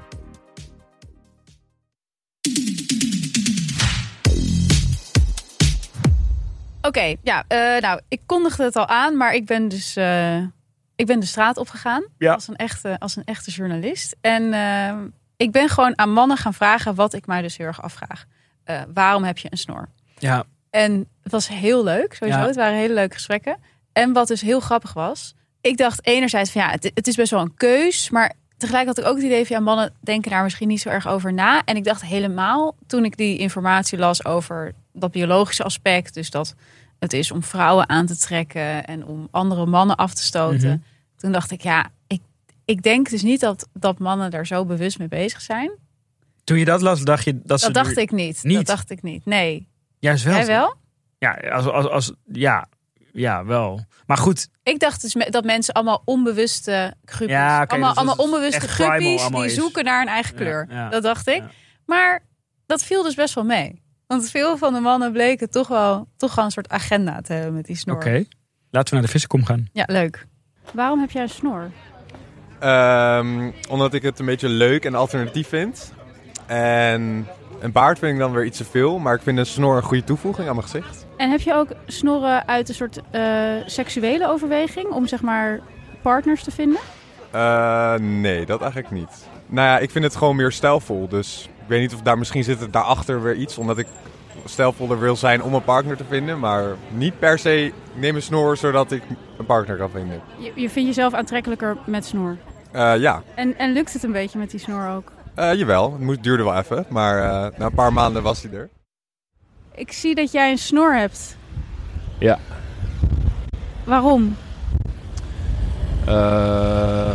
Oké, okay, ja, uh, nou, ik kondigde het al aan, maar ik ben dus... Uh, Ik ben de straat opgegaan
ja.
als, een echte, als een echte journalist. En uh, ik ben gewoon aan mannen gaan vragen wat ik mij dus heel erg afvraag. Uh, waarom heb je een snor?
Ja.
En het was heel leuk, sowieso. Ja. Het waren hele leuke gesprekken. En wat dus heel grappig was. Ik dacht enerzijds van ja, het, het is best wel een keus. Maar tegelijk had ik ook het idee van ja, mannen denken daar misschien niet zo erg over na. En ik dacht helemaal toen ik die informatie las over dat biologische aspect. Dus dat... Het is om vrouwen aan te trekken en om andere mannen af te stoten. Mm-hmm. Toen dacht ik, ja, ik, ik denk dus niet dat, dat mannen daar zo bewust mee bezig zijn.
Toen je dat las, dacht je dat,
dat
ze...
Dat dacht ik niet. niet. Dat dacht ik niet, nee.
Juist wel.
Jij wel?
Ja, als, als, als, ja, ja, wel. Maar goed.
Ik dacht dus dat mensen allemaal onbewuste gruppies...
Ja, okay,
allemaal,
dus
allemaal onbewuste gruppies
die
is. zoeken naar een eigen kleur.
Ja, ja,
dat dacht ik.
Ja.
Maar dat viel dus best wel mee. Want veel van de mannen bleken toch wel, toch wel een soort agenda te hebben met die snor.
Oké, okay. Laten we naar de vissenkom gaan.
Ja, leuk. Waarom heb jij een snor?
Um, omdat ik het een beetje leuk en alternatief vind. En een baard vind ik dan weer iets te veel. Maar ik vind een snor een goede toevoeging aan mijn gezicht.
En heb je ook snorren uit een soort uh, seksuele overweging om zeg maar partners te vinden?
Uh, nee, dat eigenlijk niet. Nou ja, ik vind het gewoon meer stijlvol. Dus ik weet niet of daar misschien zit het daarachter weer iets. Omdat ik stijlvoller wil zijn om een partner te vinden. Maar niet per se, ik neem een snor zodat ik een partner kan vinden.
Je, je vindt jezelf aantrekkelijker met snor?
Uh, ja.
En, en lukt het een beetje met die snor ook?
Uh, jawel, het moest, duurde wel even. Maar uh, na een paar maanden was hij er.
Ik zie dat jij een snor hebt.
Ja.
Waarom?
Uh,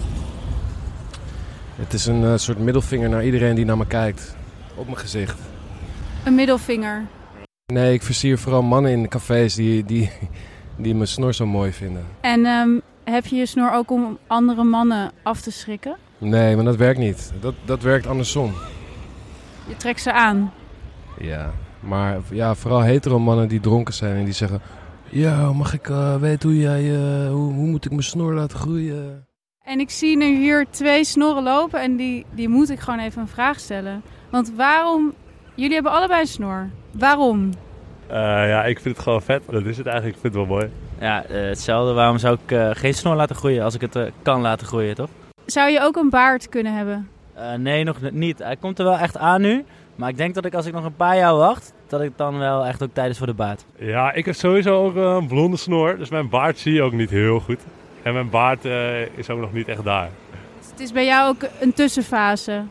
het is een uh, soort middelvinger naar iedereen die naar me kijkt. Op mijn gezicht.
Een middelvinger?
Nee, ik versier vooral mannen in cafés die, die, die mijn snor zo mooi vinden.
En um, heb je je snor ook om andere mannen af te schrikken?
Nee, maar dat werkt niet. Dat, dat werkt andersom.
Je trekt ze aan?
Ja, maar ja, vooral hetero mannen die dronken zijn en die zeggen... Ja, mag ik uh, weten hoe jij, uh, hoe, hoe moet ik mijn snor laten groeien?
En ik zie nu hier twee snorren lopen en die, die moet ik gewoon even een vraag stellen. Want waarom... Jullie hebben allebei een snor. Waarom?
Uh, ja, ik vind het gewoon vet. Dat is het eigenlijk. Ik vind het wel mooi.
Ja, uh, hetzelfde. Waarom zou ik uh, geen snor laten groeien als ik het uh, kan laten groeien, toch?
Zou je ook een baard kunnen hebben?
Uh, nee, nog niet. Hij komt er wel echt aan nu. Maar ik denk dat ik als ik nog een paar jaar wacht, dat ik dan wel echt ook tijd is voor de baard.
Ja, ik heb sowieso ook een blonde snor. Dus mijn baard zie je ook niet heel goed. En mijn baard uh, is ook nog niet echt daar.
Dus het is bij jou ook een tussenfase?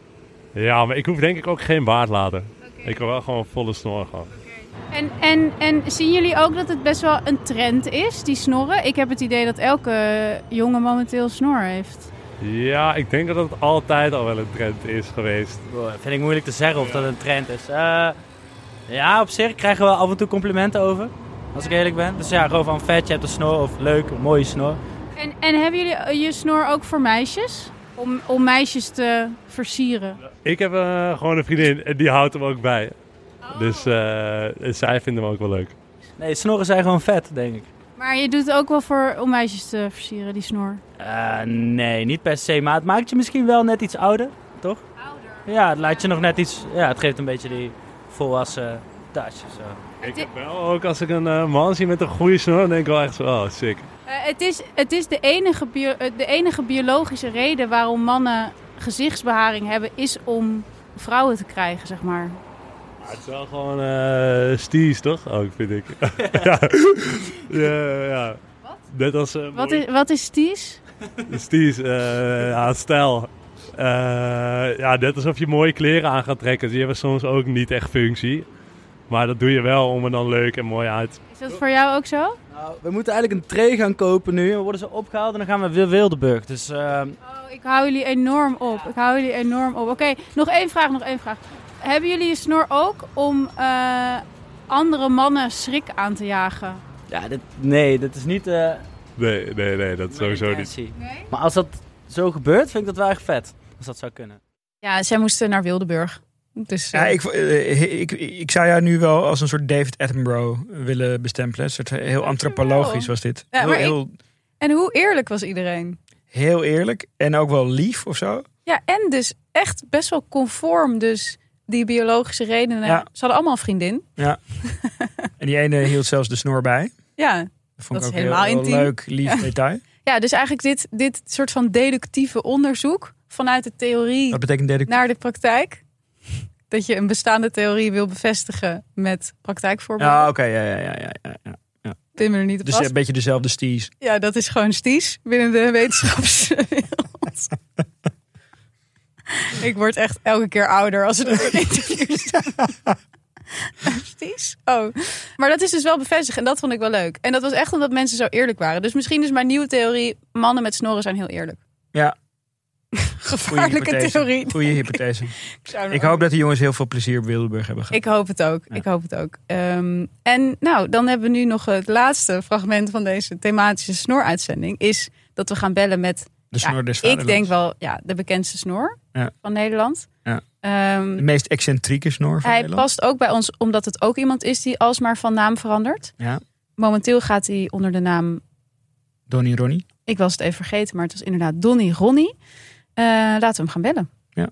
Ja, maar ik hoef denk ik ook geen baard laten. Okay. Ik wil wel gewoon volle snor gaan.
Okay. En, en, en zien jullie ook dat het best wel een trend is, die snorren? Ik heb het idee dat elke jongen momenteel snor heeft.
Ja, ik denk dat het altijd al wel een trend is geweest.
Wow, vind ik moeilijk te zeggen of dat een trend is. Uh, ja, op zich krijgen we af en toe complimenten over, als ik eerlijk ben. Dus ja, gewoon van vet, je hebt een snor of leuk, een mooie snor.
En, en hebben jullie je snor ook voor meisjes? Om, om meisjes te versieren?
Ik heb uh, gewoon een vriendin en die houdt hem ook bij. Oh. Dus uh, zij vinden hem ook wel leuk.
Nee, snorren zijn gewoon vet, denk ik.
Maar je doet het ook wel voor om meisjes te versieren, die snor?
Uh, nee, niet per se. Maar het maakt je misschien wel net iets ouder, toch?
Ouder?
Ja, het laat je nog net iets... Ja, het geeft een beetje die volwassen touch. Zo.
Ik heb wel ook als ik een uh, man zie met een goede snor, dan denk ik wel echt zo, oh, sick.
Uh, het is, het is de, enige bio, de enige biologische reden waarom mannen gezichtsbeharing hebben, is om vrouwen te krijgen, zeg maar.
Maar het is wel gewoon uh, sties, toch? Ook, vind ik. ja. ja, ja.
Wat?
Net als... Uh,
wat, is, wat is sties?
Sties, uh, ja, stijl. Uh, ja, net alsof je mooie kleren aan gaat trekken. Die hebben soms ook niet echt functie. Maar dat doe je wel om er dan leuk en mooi uit.
Is dat voor jou ook zo?
Nou, we moeten eigenlijk een tray gaan kopen nu. We worden zo opgehaald en dan gaan we weer Wildeburg. Dus, uh...
oh, ik hou jullie enorm op. Ik hou jullie enorm op. Oké, okay, nog één vraag, nog één vraag. Hebben jullie je snor ook om uh, andere mannen schrik aan te jagen?
Ja, dit, nee, dat is niet... Uh...
Nee, nee, nee, dat is sowieso niet.
Nee?
Maar als dat zo gebeurt, vind ik dat wel echt vet. Als dat zou kunnen.
Ja, zij moesten naar Wildeburg. Dus, uh...
ja, ik, uh, ik, ik zou jou nu wel als een soort David Attenborough willen bestempelen. Een soort heel antropologisch was dit.
Ja,
heel,
maar
heel,
ik, en hoe eerlijk was iedereen?
Heel eerlijk en ook wel lief of zo.
Ja, en dus echt best wel conform dus die biologische redenen. Ja. Ze hadden allemaal een vriendin.
Ja. En die ene hield zelfs de snor bij.
Ja,
dat vond
dat
ik
is
ook
helemaal
heel, heel
intiem.
leuk, lief ja. detail.
Ja, dus eigenlijk dit, dit soort van deductieve onderzoek vanuit de theorie
Wat betekent deductief?
naar de praktijk. Dat je een bestaande theorie wil bevestigen met praktijkvoorbeelden.
Ja, oké, okay, ja, ja, ja, ja, ja, ja.
Pin me er niet op
Dus
vast.
een beetje dezelfde sties.
Ja, dat is gewoon sties binnen de wetenschapswereld. Ik word echt elke keer ouder als er een interview staat. Sties? Oh. Maar dat is dus wel bevestigd en dat vond ik wel leuk. En dat was echt omdat mensen zo eerlijk waren. Dus misschien is mijn nieuwe theorie, mannen met snorren zijn heel eerlijk.
Ja.
Gevaarlijke theorie.
Goeie hypothese.
ik
ik hoop dat de jongens heel veel plezier op Wildeburg hebben gehad.
Ik hoop het ook. Ja. Ik hoop het ook. Um, en nou, dan hebben we nu nog het laatste fragment van deze thematische snoruitzending. Is dat we gaan bellen met...
De snor
ja,
des vaderlands.
Ik denk wel ja, de bekendste snor
ja.
van Nederland.
Ja.
Um,
de meest excentrieke snor van
hij
Nederland.
Hij past ook bij ons omdat het ook iemand is die alsmaar van naam verandert.
Ja.
Momenteel gaat hij onder de naam...
Donnie Ronnie.
Ik was het even vergeten, maar het was inderdaad Donnie Ronnie. Uh, laten we hem gaan bellen.
Ja.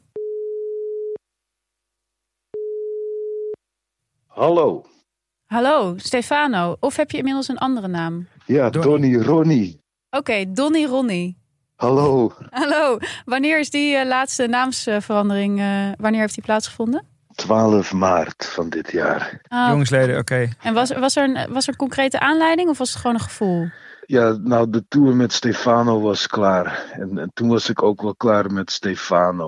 Hallo.
Hallo, Stefano. Of heb je inmiddels een andere naam?
Ja, Donnie Ronnie.
Oké, okay, Donnie Ronnie.
Hallo.
Hallo. Wanneer is die uh, laatste naamsverandering, uh, wanneer heeft die plaatsgevonden?
twaalf maart van dit jaar.
Oh.
Jongsleden, oké. Okay.
En was, was, er een, was er een concrete aanleiding of was het gewoon een gevoel?
Ja, nou de tour met Stefano was klaar. En, en toen was ik ook wel klaar met Stefano.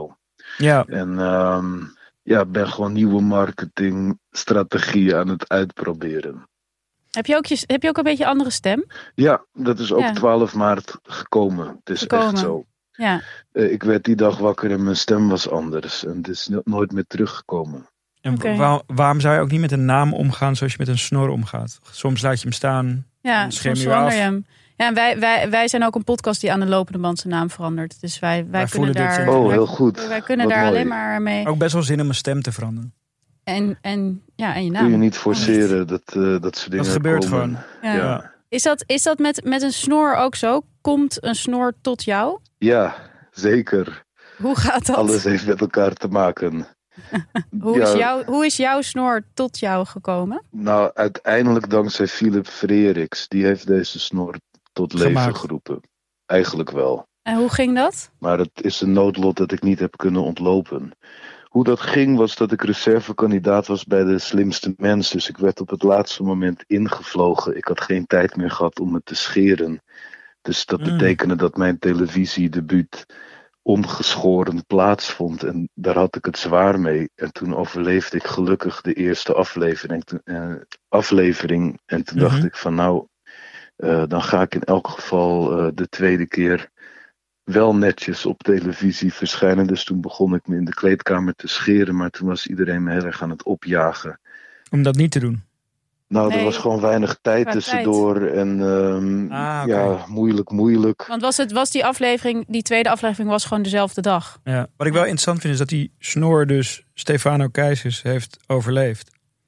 Ja.
En um, ja, ben gewoon nieuwe marketingstrategieën aan het uitproberen.
Heb je ook, je, heb je ook een beetje een andere stem?
Ja, dat is ook
Ja.
twaalf maart gekomen. Het is
Gekomen.
echt zo.
Ja.
Uh, ik werd die dag wakker en mijn stem was anders. En het is no- nooit meer teruggekomen.
En
Oké.
waar- waarom zou je ook niet met een naam omgaan zoals je met een snor omgaat? Soms laat je hem staan,
Ja,
dan scherm
soms
je weer
verander
af.
je hem. Ja, en wij, wij, wij zijn ook een podcast die aan de lopende band zijn naam verandert. Dus wij, wij,
Wij
kunnen
voelen dit,
daar...
ja.
Oh,
wij-
heel goed.
Wij kunnen
Wat
daar
mooi.
alleen maar mee...
Ook best wel zin om mijn stem te veranderen.
En, en, ja, en je naam.
Kun je niet forceren dat, uh, dat soort dingen
Dat gebeurt
komen.
gewoon.
Ja.
Ja.
Is dat, is dat met, met een snor ook zo? Komt een snor tot jou?
Ja, zeker.
Hoe gaat dat?
Alles heeft met elkaar te maken.
Hoe,
Ja,
is jouw, hoe is jouw snor tot jou gekomen?
Nou, uiteindelijk dankzij Philip Freriks. Die heeft deze snor tot leven
Gemaakt.
geroepen. Eigenlijk wel.
En hoe ging dat?
Maar het is een noodlot dat ik niet heb kunnen ontlopen. Hoe dat ging was dat ik reservekandidaat was bij de Slimste Mens. Dus ik werd op het laatste moment ingevlogen. Ik had geen tijd meer gehad om me te scheren. Dus dat
Mm.
betekende dat mijn televisiedebuut ongeschoren plaatsvond. En daar had ik het zwaar mee. En toen overleefde ik gelukkig de eerste aflevering. Uh, aflevering. En toen
Mhm.
dacht ik van nou, uh, dan ga ik in elk geval uh, de tweede keer wel netjes op televisie verschijnen. Dus toen begon ik me in de kleedkamer te scheren. Maar toen was iedereen me heel erg aan het opjagen.
Om dat niet te doen.
Nou,
Nee,
er was gewoon weinig tijd
qua
tussendoor. En um,
Ah, oké.
ja, moeilijk, moeilijk.
Want was, het, was die aflevering, die tweede aflevering was gewoon dezelfde dag?
Ja. Wat ik wel interessant vind is dat die snor dus Stefano Keizers heeft overleefd.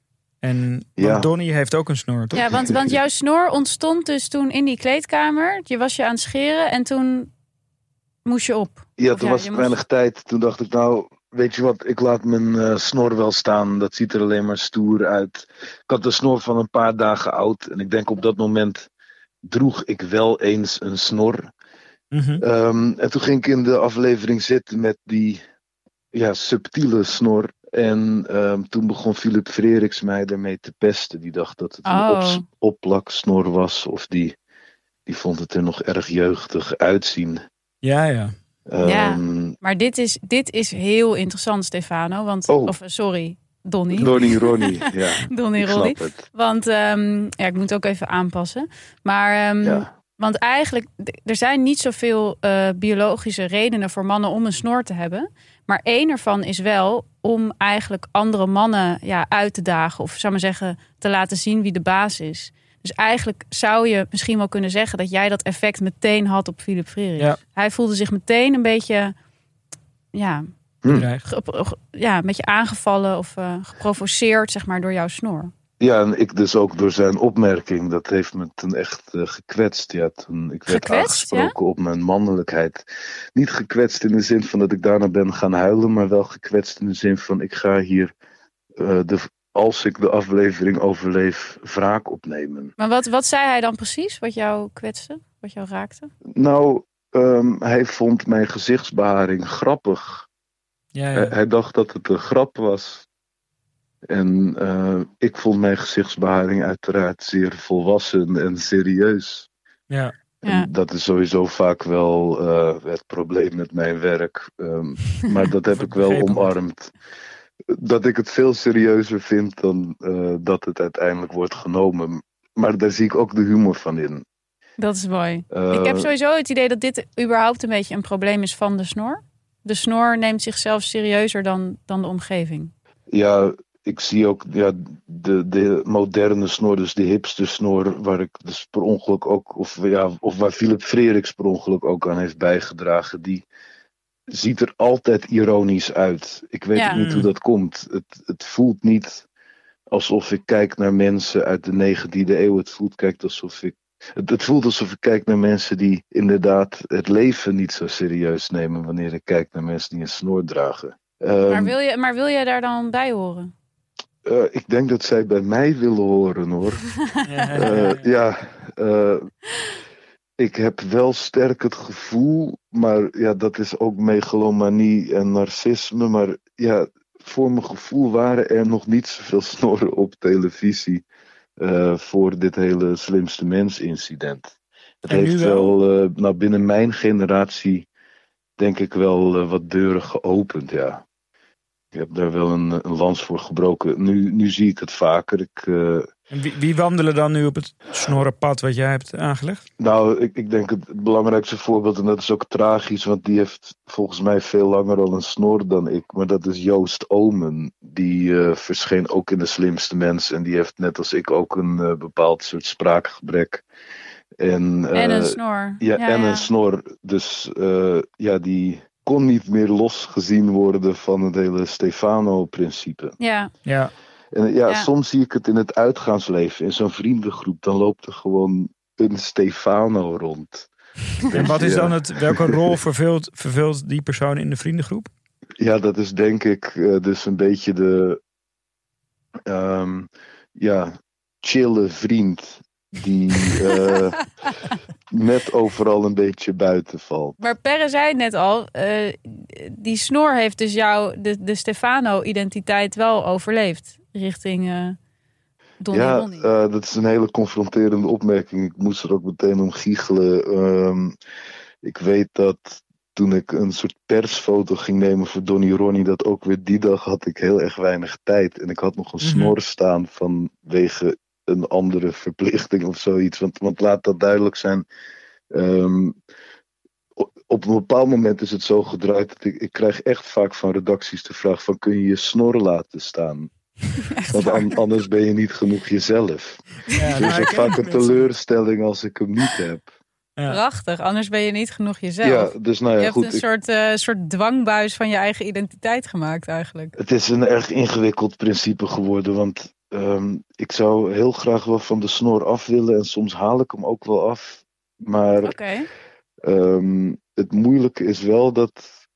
En
Ja.
want Donnie heeft ook een snor, toch?
Ja, want, want jouw snor ontstond dus toen in die kleedkamer. Je was je aan het scheren en toen moest je op.
Ja,
Of
toen
ja,
was
je
het
moest-
weinig tijd. Toen dacht ik, nou, weet je wat, ik laat mijn uh, snor wel staan. Dat ziet er alleen maar stoer uit. Ik had een snor van een paar dagen oud. En ik denk op dat moment droeg ik wel eens een snor.
Mhm.
Um, en toen ging ik in de aflevering zitten met die ja, subtiele snor. En um, toen begon Philip Freriks mij ermee te pesten. Die dacht dat het een
Oh.
ops- opplaksnor was. Of die, die vond het er nog erg jeugdig uitzien.
Ja, ja.
Ja.
Um,
Maar dit is, dit is heel interessant, Stefano. Want,
Oh.
Of eh, sorry, Donnie.
Donnie Ronnie, ja.
Donnie
Ik
Rolly.
snap het.
Want um, ja, ik moet het ook even aanpassen. Maar um,
Ja.
want eigenlijk, d- er zijn niet zoveel uh, biologische redenen voor mannen om een snor te hebben. Maar één ervan is wel om eigenlijk andere mannen ja, uit te dagen. Of zou maar zeggen, te laten zien wie de baas is. Dus eigenlijk zou je misschien wel kunnen zeggen dat jij dat effect meteen had op Philip Freriks.
Ja.
Hij voelde zich meteen een beetje, ja,
Hm.
Bedreigd.
ge- ge- ja, een beetje aangevallen of uh, geprovoceerd, zeg maar, door jouw snor.
Ja, en ik dus ook door zijn opmerking. Dat heeft me toen echt uh, gekwetst. Ja, toen ik werd
Gekwetst,
aangesproken op mijn mannelijkheid. Niet gekwetst in de zin van dat ik daarna ben gaan huilen. Maar wel gekwetst in de zin van ik ga hier, uh, de, als ik de aflevering overleef, wraak opnemen.
Maar wat, wat zei hij dan precies, wat jou kwetste, wat jou raakte?
Nou, um, hij vond mijn gezichtsbeharing grappig.
Ja, ja.
Hij, hij dacht dat het een grap was. En uh, ik vond mijn gezichtsbeharing uiteraard zeer volwassen en serieus.
ja.
En
Ja.
dat is sowieso vaak wel uh, het probleem met mijn werk. Um, maar dat heb ik wel
Begrepen wordt.
omarmd. Dat ik het veel serieuzer vind dan uh, dat het uiteindelijk wordt genomen. Maar daar zie ik ook de humor van in.
Dat is mooi.
Uh,
Ik heb sowieso het idee dat dit überhaupt een beetje een probleem is van de snor. De snor neemt zichzelf serieuzer dan, dan de omgeving.
Ja, ik zie ook ja, de, de moderne snor, dus de hipster snor, waar ik dus per ongeluk ook, of, ja, of waar Philip Freriks per ongeluk ook aan heeft bijgedragen, die ziet er altijd ironisch uit. Ik weet
Ja.
ook niet hoe dat komt. Het, het voelt niet alsof ik kijk naar mensen uit de negentiende eeuw. Het voelt, kijkt alsof ik, het, het voelt alsof ik kijk naar mensen die inderdaad het leven niet zo serieus nemen wanneer ik kijk naar mensen die een snor dragen. Um,
Maar wil, je, maar wil jij daar dan bij horen?
Uh, ik denk dat zij bij mij willen horen, hoor. uh, ja, uh, ik heb wel sterk het gevoel, maar ja, dat is ook megalomanie en narcisme. Maar ja, voor mijn gevoel waren er nog niet zoveel snorren op televisie uh, voor dit hele Slimste Mens incident. Het
En nu
heeft
wel?
wel, uh, nou binnen mijn generatie denk ik wel uh, wat deuren geopend, ja. Ik heb daar wel een, een lans voor gebroken. Nu, nu zie ik het vaker. Ik, uh...
En wie, wie wandelen dan nu op het snorrenpad wat jij hebt aangelegd?
Nou, ik, ik denk het, het belangrijkste voorbeeld, en dat is ook tragisch, want die heeft volgens mij veel langer al een snor dan ik. Maar dat is Joost Omen. Die uh, verscheen ook in De Slimste Mens. En die heeft net als ik ook een uh, bepaald soort spraakgebrek. En, uh,
en een snor.
Ja,
ja
en
ja.
een snor. Dus uh, ja, die kon niet meer losgezien worden van het hele Stefano-principe.
Ja.
Ja.
En ja,
Ja.
soms zie ik het in het uitgaansleven. In zo'n vriendengroep, dan loopt er gewoon een Stefano rond.
En wat is
Ja.
dan het, welke rol vervult, vervult die persoon in de vriendengroep?
Ja, dat is denk ik uh, dus een beetje de um, ja, chille vriend die uh, net overal een beetje buiten valt.
Maar Perre zei het net al, uh, die snor heeft dus jou, de, de Stefano-identiteit wel overleefd. Richting uh, Donny
Ja,
Ronnie.
uh, dat is een hele confronterende opmerking. Ik moest er ook meteen om giechelen. Um, ik weet dat toen ik een soort persfoto ging nemen voor Donny Ronnie, dat ook weer die dag had ik heel erg weinig tijd. En ik had nog een
Mhm.
snor staan vanwege een andere verplichting of zoiets. Want, want laat dat duidelijk zijn. Um, op een bepaald moment is het zo gedraaid dat ik, ik krijg echt vaak van redacties de vraag van, kun je je snor laten staan? Want an, anders ben je niet genoeg jezelf.
Ja,
Dus het is vaak een teleurstelling als ik hem niet heb.
Ja.
Prachtig, anders ben je niet genoeg jezelf.
Ja, dus nou ja,
je hebt
goed.
een
ik-
soort, uh, soort dwangbuis van je eigen identiteit gemaakt eigenlijk.
Het is een erg ingewikkeld principe geworden, want um, ik zou heel graag wel van de snor af willen en soms haal ik hem ook wel af. Maar
Oké. Okay.
um, het moeilijke is wel dat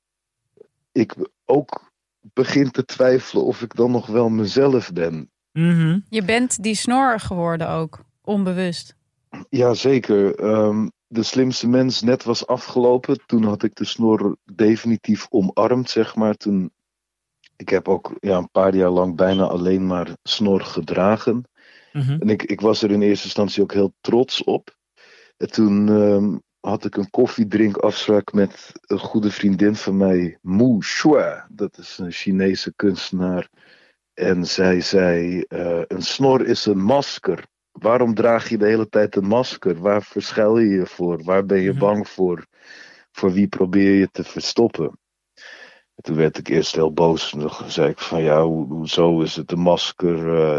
ik ook begin te twijfelen of ik dan nog wel mezelf ben.
Mm-hmm.
Je bent die snor geworden ook, onbewust.
Jazeker. Um, de Slimste Mens net was afgelopen. Toen had ik de snor definitief omarmd, zeg maar. Toen, ik heb ook ja, een paar jaar lang bijna alleen maar snor gedragen.
Mm-hmm.
En ik, ik was er in eerste instantie ook heel trots op. En toen um, had ik een koffiedrinkafspraak met een goede vriendin van mij, Mu Shua. Dat is een Chinese kunstenaar. En zij zei, uh, een snor is een masker. Waarom draag je de hele tijd een masker? Waar verschuil je je voor? Waar ben je bang voor? Voor wie probeer je te verstoppen? En toen werd ik eerst heel boos. En toen zei ik van ja, ho- hoezo is het een masker?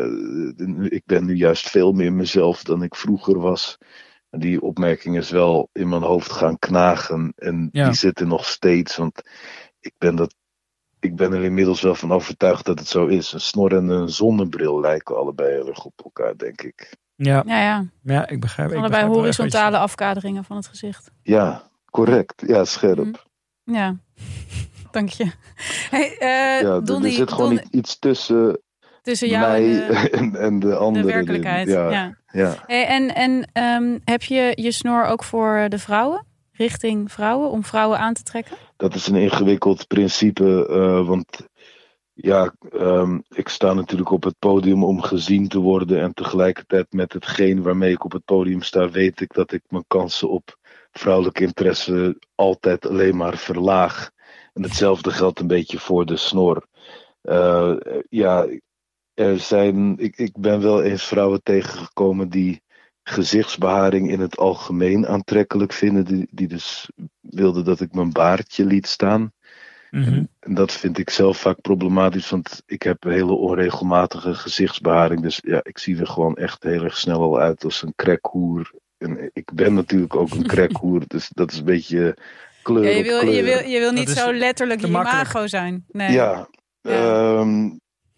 Uh, ik ben nu juist veel meer mezelf dan ik vroeger was. En die opmerking is wel in mijn hoofd gaan knagen. En
Ja.
die zitten nog steeds. Want ik ben, dat, ik ben er inmiddels wel van overtuigd dat het zo is. Een snor en een zonnebril lijken allebei heel erg op elkaar, denk ik.
Ja.
Ja, ja.
Ja, ik begrijp. ik
Allebei
begrijp wel echt
horizontale afkaderingen van het gezicht.
Ja, correct. Ja, scherp.
Ja, dank je. Hey, uh,
Ja, er-
Donny,
er zit gewoon
Donny,
iets, iets tussen
tussen jou
mij
en de,
en, en de andere.
de werkelijkheid.
Ja,
Ja.
ja.
Hey, en en um, heb je je snor ook voor de vrouwen? Richting vrouwen, om vrouwen aan te trekken?
Dat is een ingewikkeld principe. Uh, want ja, um, ik sta natuurlijk op het podium om gezien te worden. En tegelijkertijd met hetgeen waarmee ik op het podium sta, weet ik dat ik mijn kansen op vrouwelijke interesse altijd alleen maar verlaag. En hetzelfde geldt een beetje voor de snor. Uh, ja, er zijn, ik, ik ben wel eens vrouwen tegengekomen die gezichtsbeharing in het algemeen aantrekkelijk vinden. Die, die dus wilden dat ik mijn baardje liet staan.
Mm-hmm.
En dat vind ik zelf vaak problematisch, want ik heb een hele onregelmatige gezichtsbeharing. Dus ja, ik zie er gewoon echt heel erg snel al uit als een crackhoer. En ik ben natuurlijk ook een crackhoer, dus dat is een beetje kleur
Ja, je,
op
wil,
kleur.
je, wil, je wil niet
Dat is
zo letterlijk
te
je
makkelijk.
imago zijn. Nee.
Ja,
Ja.
um,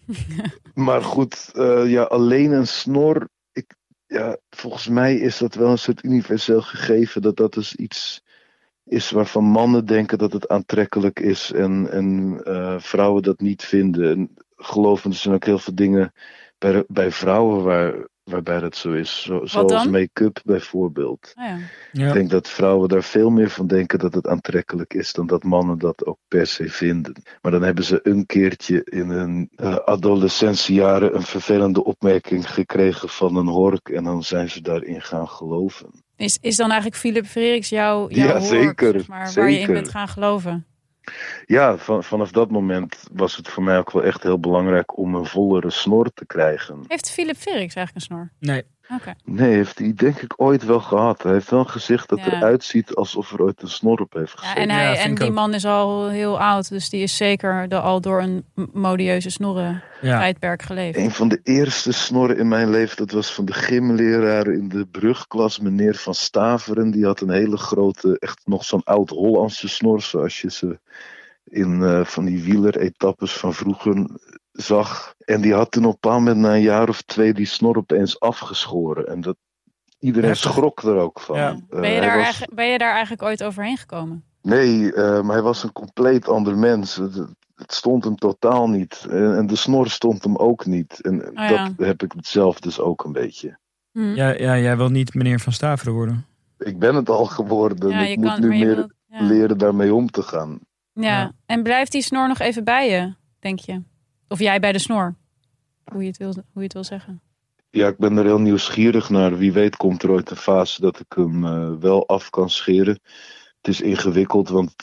maar goed, uh, ja, alleen een snor. Ik, ja, volgens mij is dat wel een soort universeel gegeven. Dat dat dus iets is waarvan mannen denken dat het aantrekkelijk is. En, en uh, vrouwen dat niet vinden. En geloof me, er zijn ook heel veel dingen bij, bij vrouwen waar, waarbij dat zo is. Zo, zoals
dan?
make-up bijvoorbeeld.
Oh ja.
Ja.
Ik denk dat vrouwen daar veel meer van denken dat het aantrekkelijk is dan dat mannen dat ook per se vinden. Maar dan hebben ze een keertje in hun uh, adolescentiejaren een vervelende opmerking gekregen van een hork en dan zijn ze daarin gaan geloven.
Is, is dan eigenlijk Philip Frerichs jouw, jouw
Ja,
hoort,
zeker,
zeg maar, waar je in
zeker.
bent gaan geloven?
Ja, van, vanaf dat moment was het voor mij ook wel echt heel belangrijk om een vollere snor te krijgen.
Heeft Philip Frerichs eigenlijk een snor?
Nee.
Oké. Okay.
Nee, heeft hij denk ik ooit wel gehad. Hij heeft wel een gezicht dat
Ja.
eruit ziet alsof er ooit een snor op heeft
Ja,
gezeten.
en hij,
Ja,
en
vind ik
die
ook.
man is al heel oud, dus die is zeker de, al door een m- modieuze snorren
Ja.
tijdperk geleefd.
Een van de eerste snorren in mijn leven, dat was van de gymleraar in de brugklas, meneer Van Staveren. Die had een hele grote, echt nog zo'n oud-Hollandse snor, zoals je ze in uh, van die wieleretappes van vroeger zag. En die had toen op een bepaald moment na een jaar of twee die snor opeens afgeschoren. En dat, iedereen
Heftig.
schrok er ook van.
Ja.
Uh,
Ben je,
hij
daar
was-
eigenlijk, ben je daar eigenlijk ooit overheen gekomen?
Nee, uh, maar hij was een compleet ander mens. Het, het stond hem totaal niet. En, en de snor stond hem ook niet. En
Oh, ja.
dat heb ik zelf dus ook een beetje.
Hm.
Ja, ja, jij wil niet meneer Van Staveren worden.
Ik ben het al geworden.
Ja, je
ik moet
kan-
nu
maar je
meer
wilt- ja.
leren daarmee om te gaan.
Ja.
Ja.
En blijft die snor nog even bij je, denk je? Of jij bij de snor? Hoe je het wil, hoe je het wil zeggen.
Ja, ik ben er heel nieuwsgierig naar. Wie weet komt er ooit een fase dat ik hem uh, wel af kan scheren. Het is ingewikkeld, want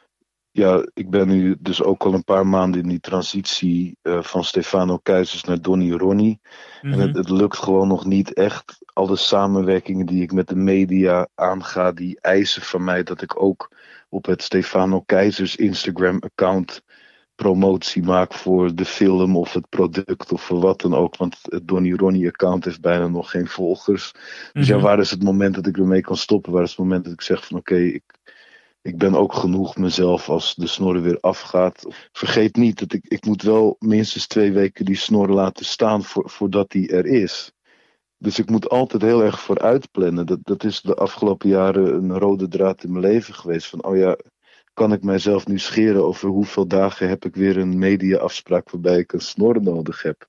ja, ik ben nu dus ook al een paar maanden in die transitie uh, van Stefano Keizers naar Donny Ronnie.
Mm-hmm.
En het, het lukt gewoon nog niet echt. Alle samenwerkingen die ik met de media aanga, die eisen van mij dat ik ook op het Stefano Keizers Instagram-account promotie maak voor de film of het product of voor wat dan ook. Want het Donny Ronnie-account heeft bijna nog geen volgers. Dus ja,
Mhm.
waar is het moment dat ik ermee kan stoppen? Waar is het moment dat ik zeg van oké, okay, ik, ik ben ook genoeg mezelf als de snor weer afgaat. Vergeet niet dat ik, ik moet wel minstens twee weken die snor laten staan voor, voordat die er is. Dus ik moet altijd heel erg vooruit plannen. Dat, dat is de afgelopen jaren een rode draad in mijn leven geweest. Van oh ja, kan ik mijzelf nu scheren over hoeveel dagen heb ik weer een media-afspraak waarbij ik een snor nodig heb.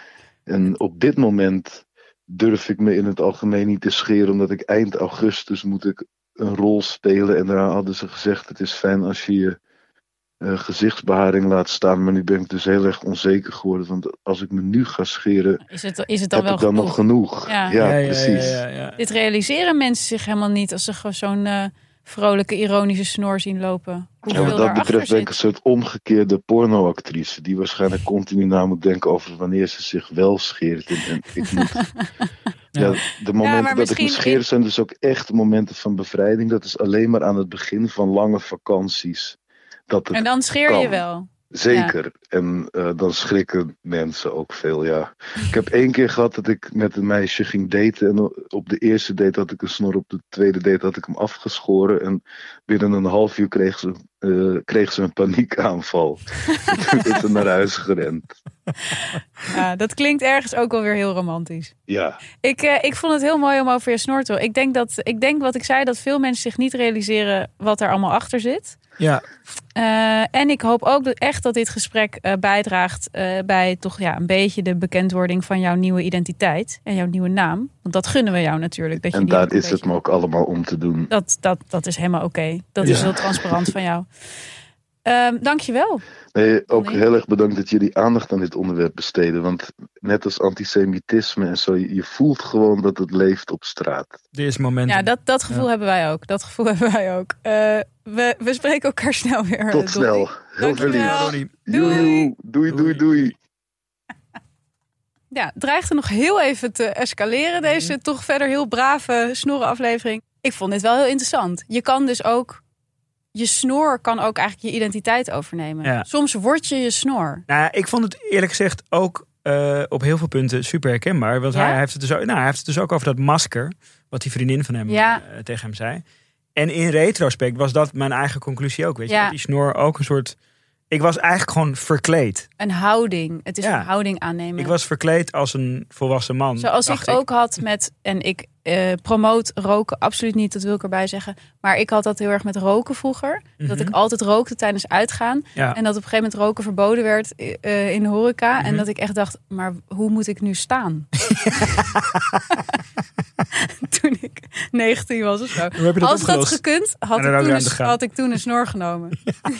En op dit moment durf ik me in het algemeen niet te scheren, omdat ik eind augustus moet ik een rol spelen. En daarna hadden ze gezegd, het is fijn als je je uh, gezichtsbeharing laat staan. Maar nu ben ik dus heel erg onzeker geworden. Want als ik me nu ga scheren,
Is het, is het dan
heb
wel
ik dan
genoeg?
nog genoeg.
Ja.
Ja,
Ja, ja,
precies.
ja, ja, ja.
Dit realiseren mensen zich helemaal niet als ze gewoon zo'n uh, vrolijke, ironische snor zien lopen.
Ja,
Hoeveel
wat dat
daarachter
betreft ben ik
zit.
een soort omgekeerde pornoactrice. Die waarschijnlijk continu na moet denken over wanneer ze zich wel scheert. En, en ik moet... Ja, de momenten
maar
dat ik me
misschien
scheer
in-
zijn dus ook echt momenten van bevrijding. Dat is alleen maar aan het begin van lange vakanties. Dat het
En dan scheer je
kan.
wel.
Zeker. En uh, dan schrikken mensen ook veel, ja. Ik heb één keer gehad dat ik met een meisje ging daten. En op de eerste date had ik een snor. Op de tweede date had ik hem afgeschoren. En binnen een half uur kreeg ze, uh, kreeg ze een paniekaanval. En toen is ze naar huis gerend.
Ja, dat klinkt ergens ook wel weer heel romantisch.
Ja.
Ik, uh, ik vond het heel mooi om over je snor te horen. Ik denk, dat, ik denk wat ik zei, dat veel mensen zich niet realiseren wat er allemaal achter zit.
Ja.
Uh, en ik hoop ook dat echt dat dit gesprek uh, bijdraagt uh, bij toch ja, een beetje de bekendwording van jouw nieuwe identiteit en jouw nieuwe naam. Want dat gunnen we jou natuurlijk. Dat je
En
die ook
daar
een
is het
beetje-
me ook allemaal om te doen.
Dat, dat, dat is helemaal oké. Okay. Dat is
Ja.
heel transparant van jou. Um, dankjewel.
Nee, ook
Nee.
heel erg bedankt dat jullie aandacht aan dit onderwerp besteden. Want net als antisemitisme en zo, je je voelt gewoon dat het leeft op straat.
Dit is moment.
Ja, dat, dat gevoel
Ja.
hebben wij ook. Dat gevoel hebben wij ook. Uh, we, we spreken elkaar snel weer.
Tot
Donnie.
snel. Heel veel
Dankjewel.
lief.
Doei.
Doei, doei, doei, doei.
Ja, het dreigde nog heel even te escaleren. Deze toch verder heel brave snorrenaflevering. Ik vond dit wel heel interessant. Je kan dus ook... Je snor kan ook eigenlijk je identiteit overnemen.
Ja.
Soms word je je snor.
Nou ja, ik vond het eerlijk gezegd ook uh, op heel veel punten super herkenbaar. Want
Ja?
hij, heeft het dus ook, nou, hij heeft het dus ook over dat masker. Wat die vriendin van hem
Ja.
uh, tegen hem zei. En in retrospect was dat mijn eigen conclusie ook. Weet je,
Ja.
dat die snor ook een soort... Ik was eigenlijk gewoon verkleed.
Een houding. Het is
Ja.
een houding aannemen.
Ik was verkleed als een volwassen man.
Zoals
dacht
ik ook had met... En ik uh, promoot roken absoluut niet, dat wil ik erbij zeggen. Maar ik had dat heel erg met roken vroeger.
Mhm.
Dat ik altijd rookte tijdens uitgaan.
Ja.
En dat op een gegeven moment roken verboden werd uh, in de horeca.
Mhm.
En dat ik echt dacht, maar hoe moet ik nu staan? Toen ik negentien was of zo.
Hoe heb je dat
Als dat
opgelost?
gekund, had
En
ik,
er ook
toen
aan te
een,
gaan.
had ik toen een snor genomen.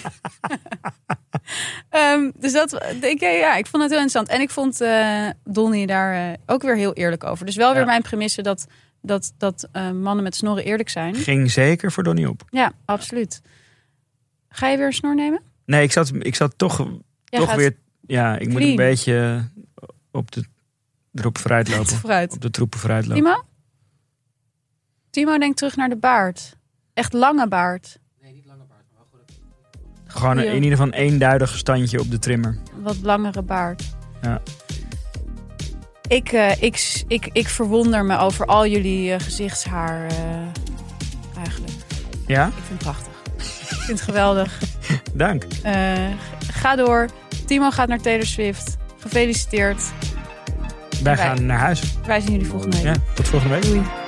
um, dus dat, ik, ja, ik vond het heel interessant. En ik vond uh, Donnie daar uh, ook weer heel eerlijk over. Dus wel weer
Ja.
mijn premisse dat dat, dat uh, mannen met snorren eerlijk zijn.
Ging zeker voor Donnie op.
Ja, absoluut. Ga je weer een snor nemen?
Nee, ik zat, ik zat toch, toch weer... Ja, ik clean. Moet een beetje op de, erop vooruit lopen.
Vooruit.
Op de troepen vooruit lopen.
Timo? Timo denkt terug naar de baard. Echt lange baard.
Nee, niet lange baard, maar wel goed.
Gewoon een, in ieder geval een eenduidig standje op de trimmer.
Wat langere baard.
Ja.
Ik, uh, ik, ik, ik verwonder me over al jullie uh, gezichtshaar uh, eigenlijk.
Ja?
Ik vind het prachtig. Ik vind het geweldig.
Dank.
Uh, ga door. Timo gaat naar Taylor Swift. Gefeliciteerd.
Wij, wij gaan naar huis.
Wij zien jullie volgende week.
Ja, tot volgende week.
Doei.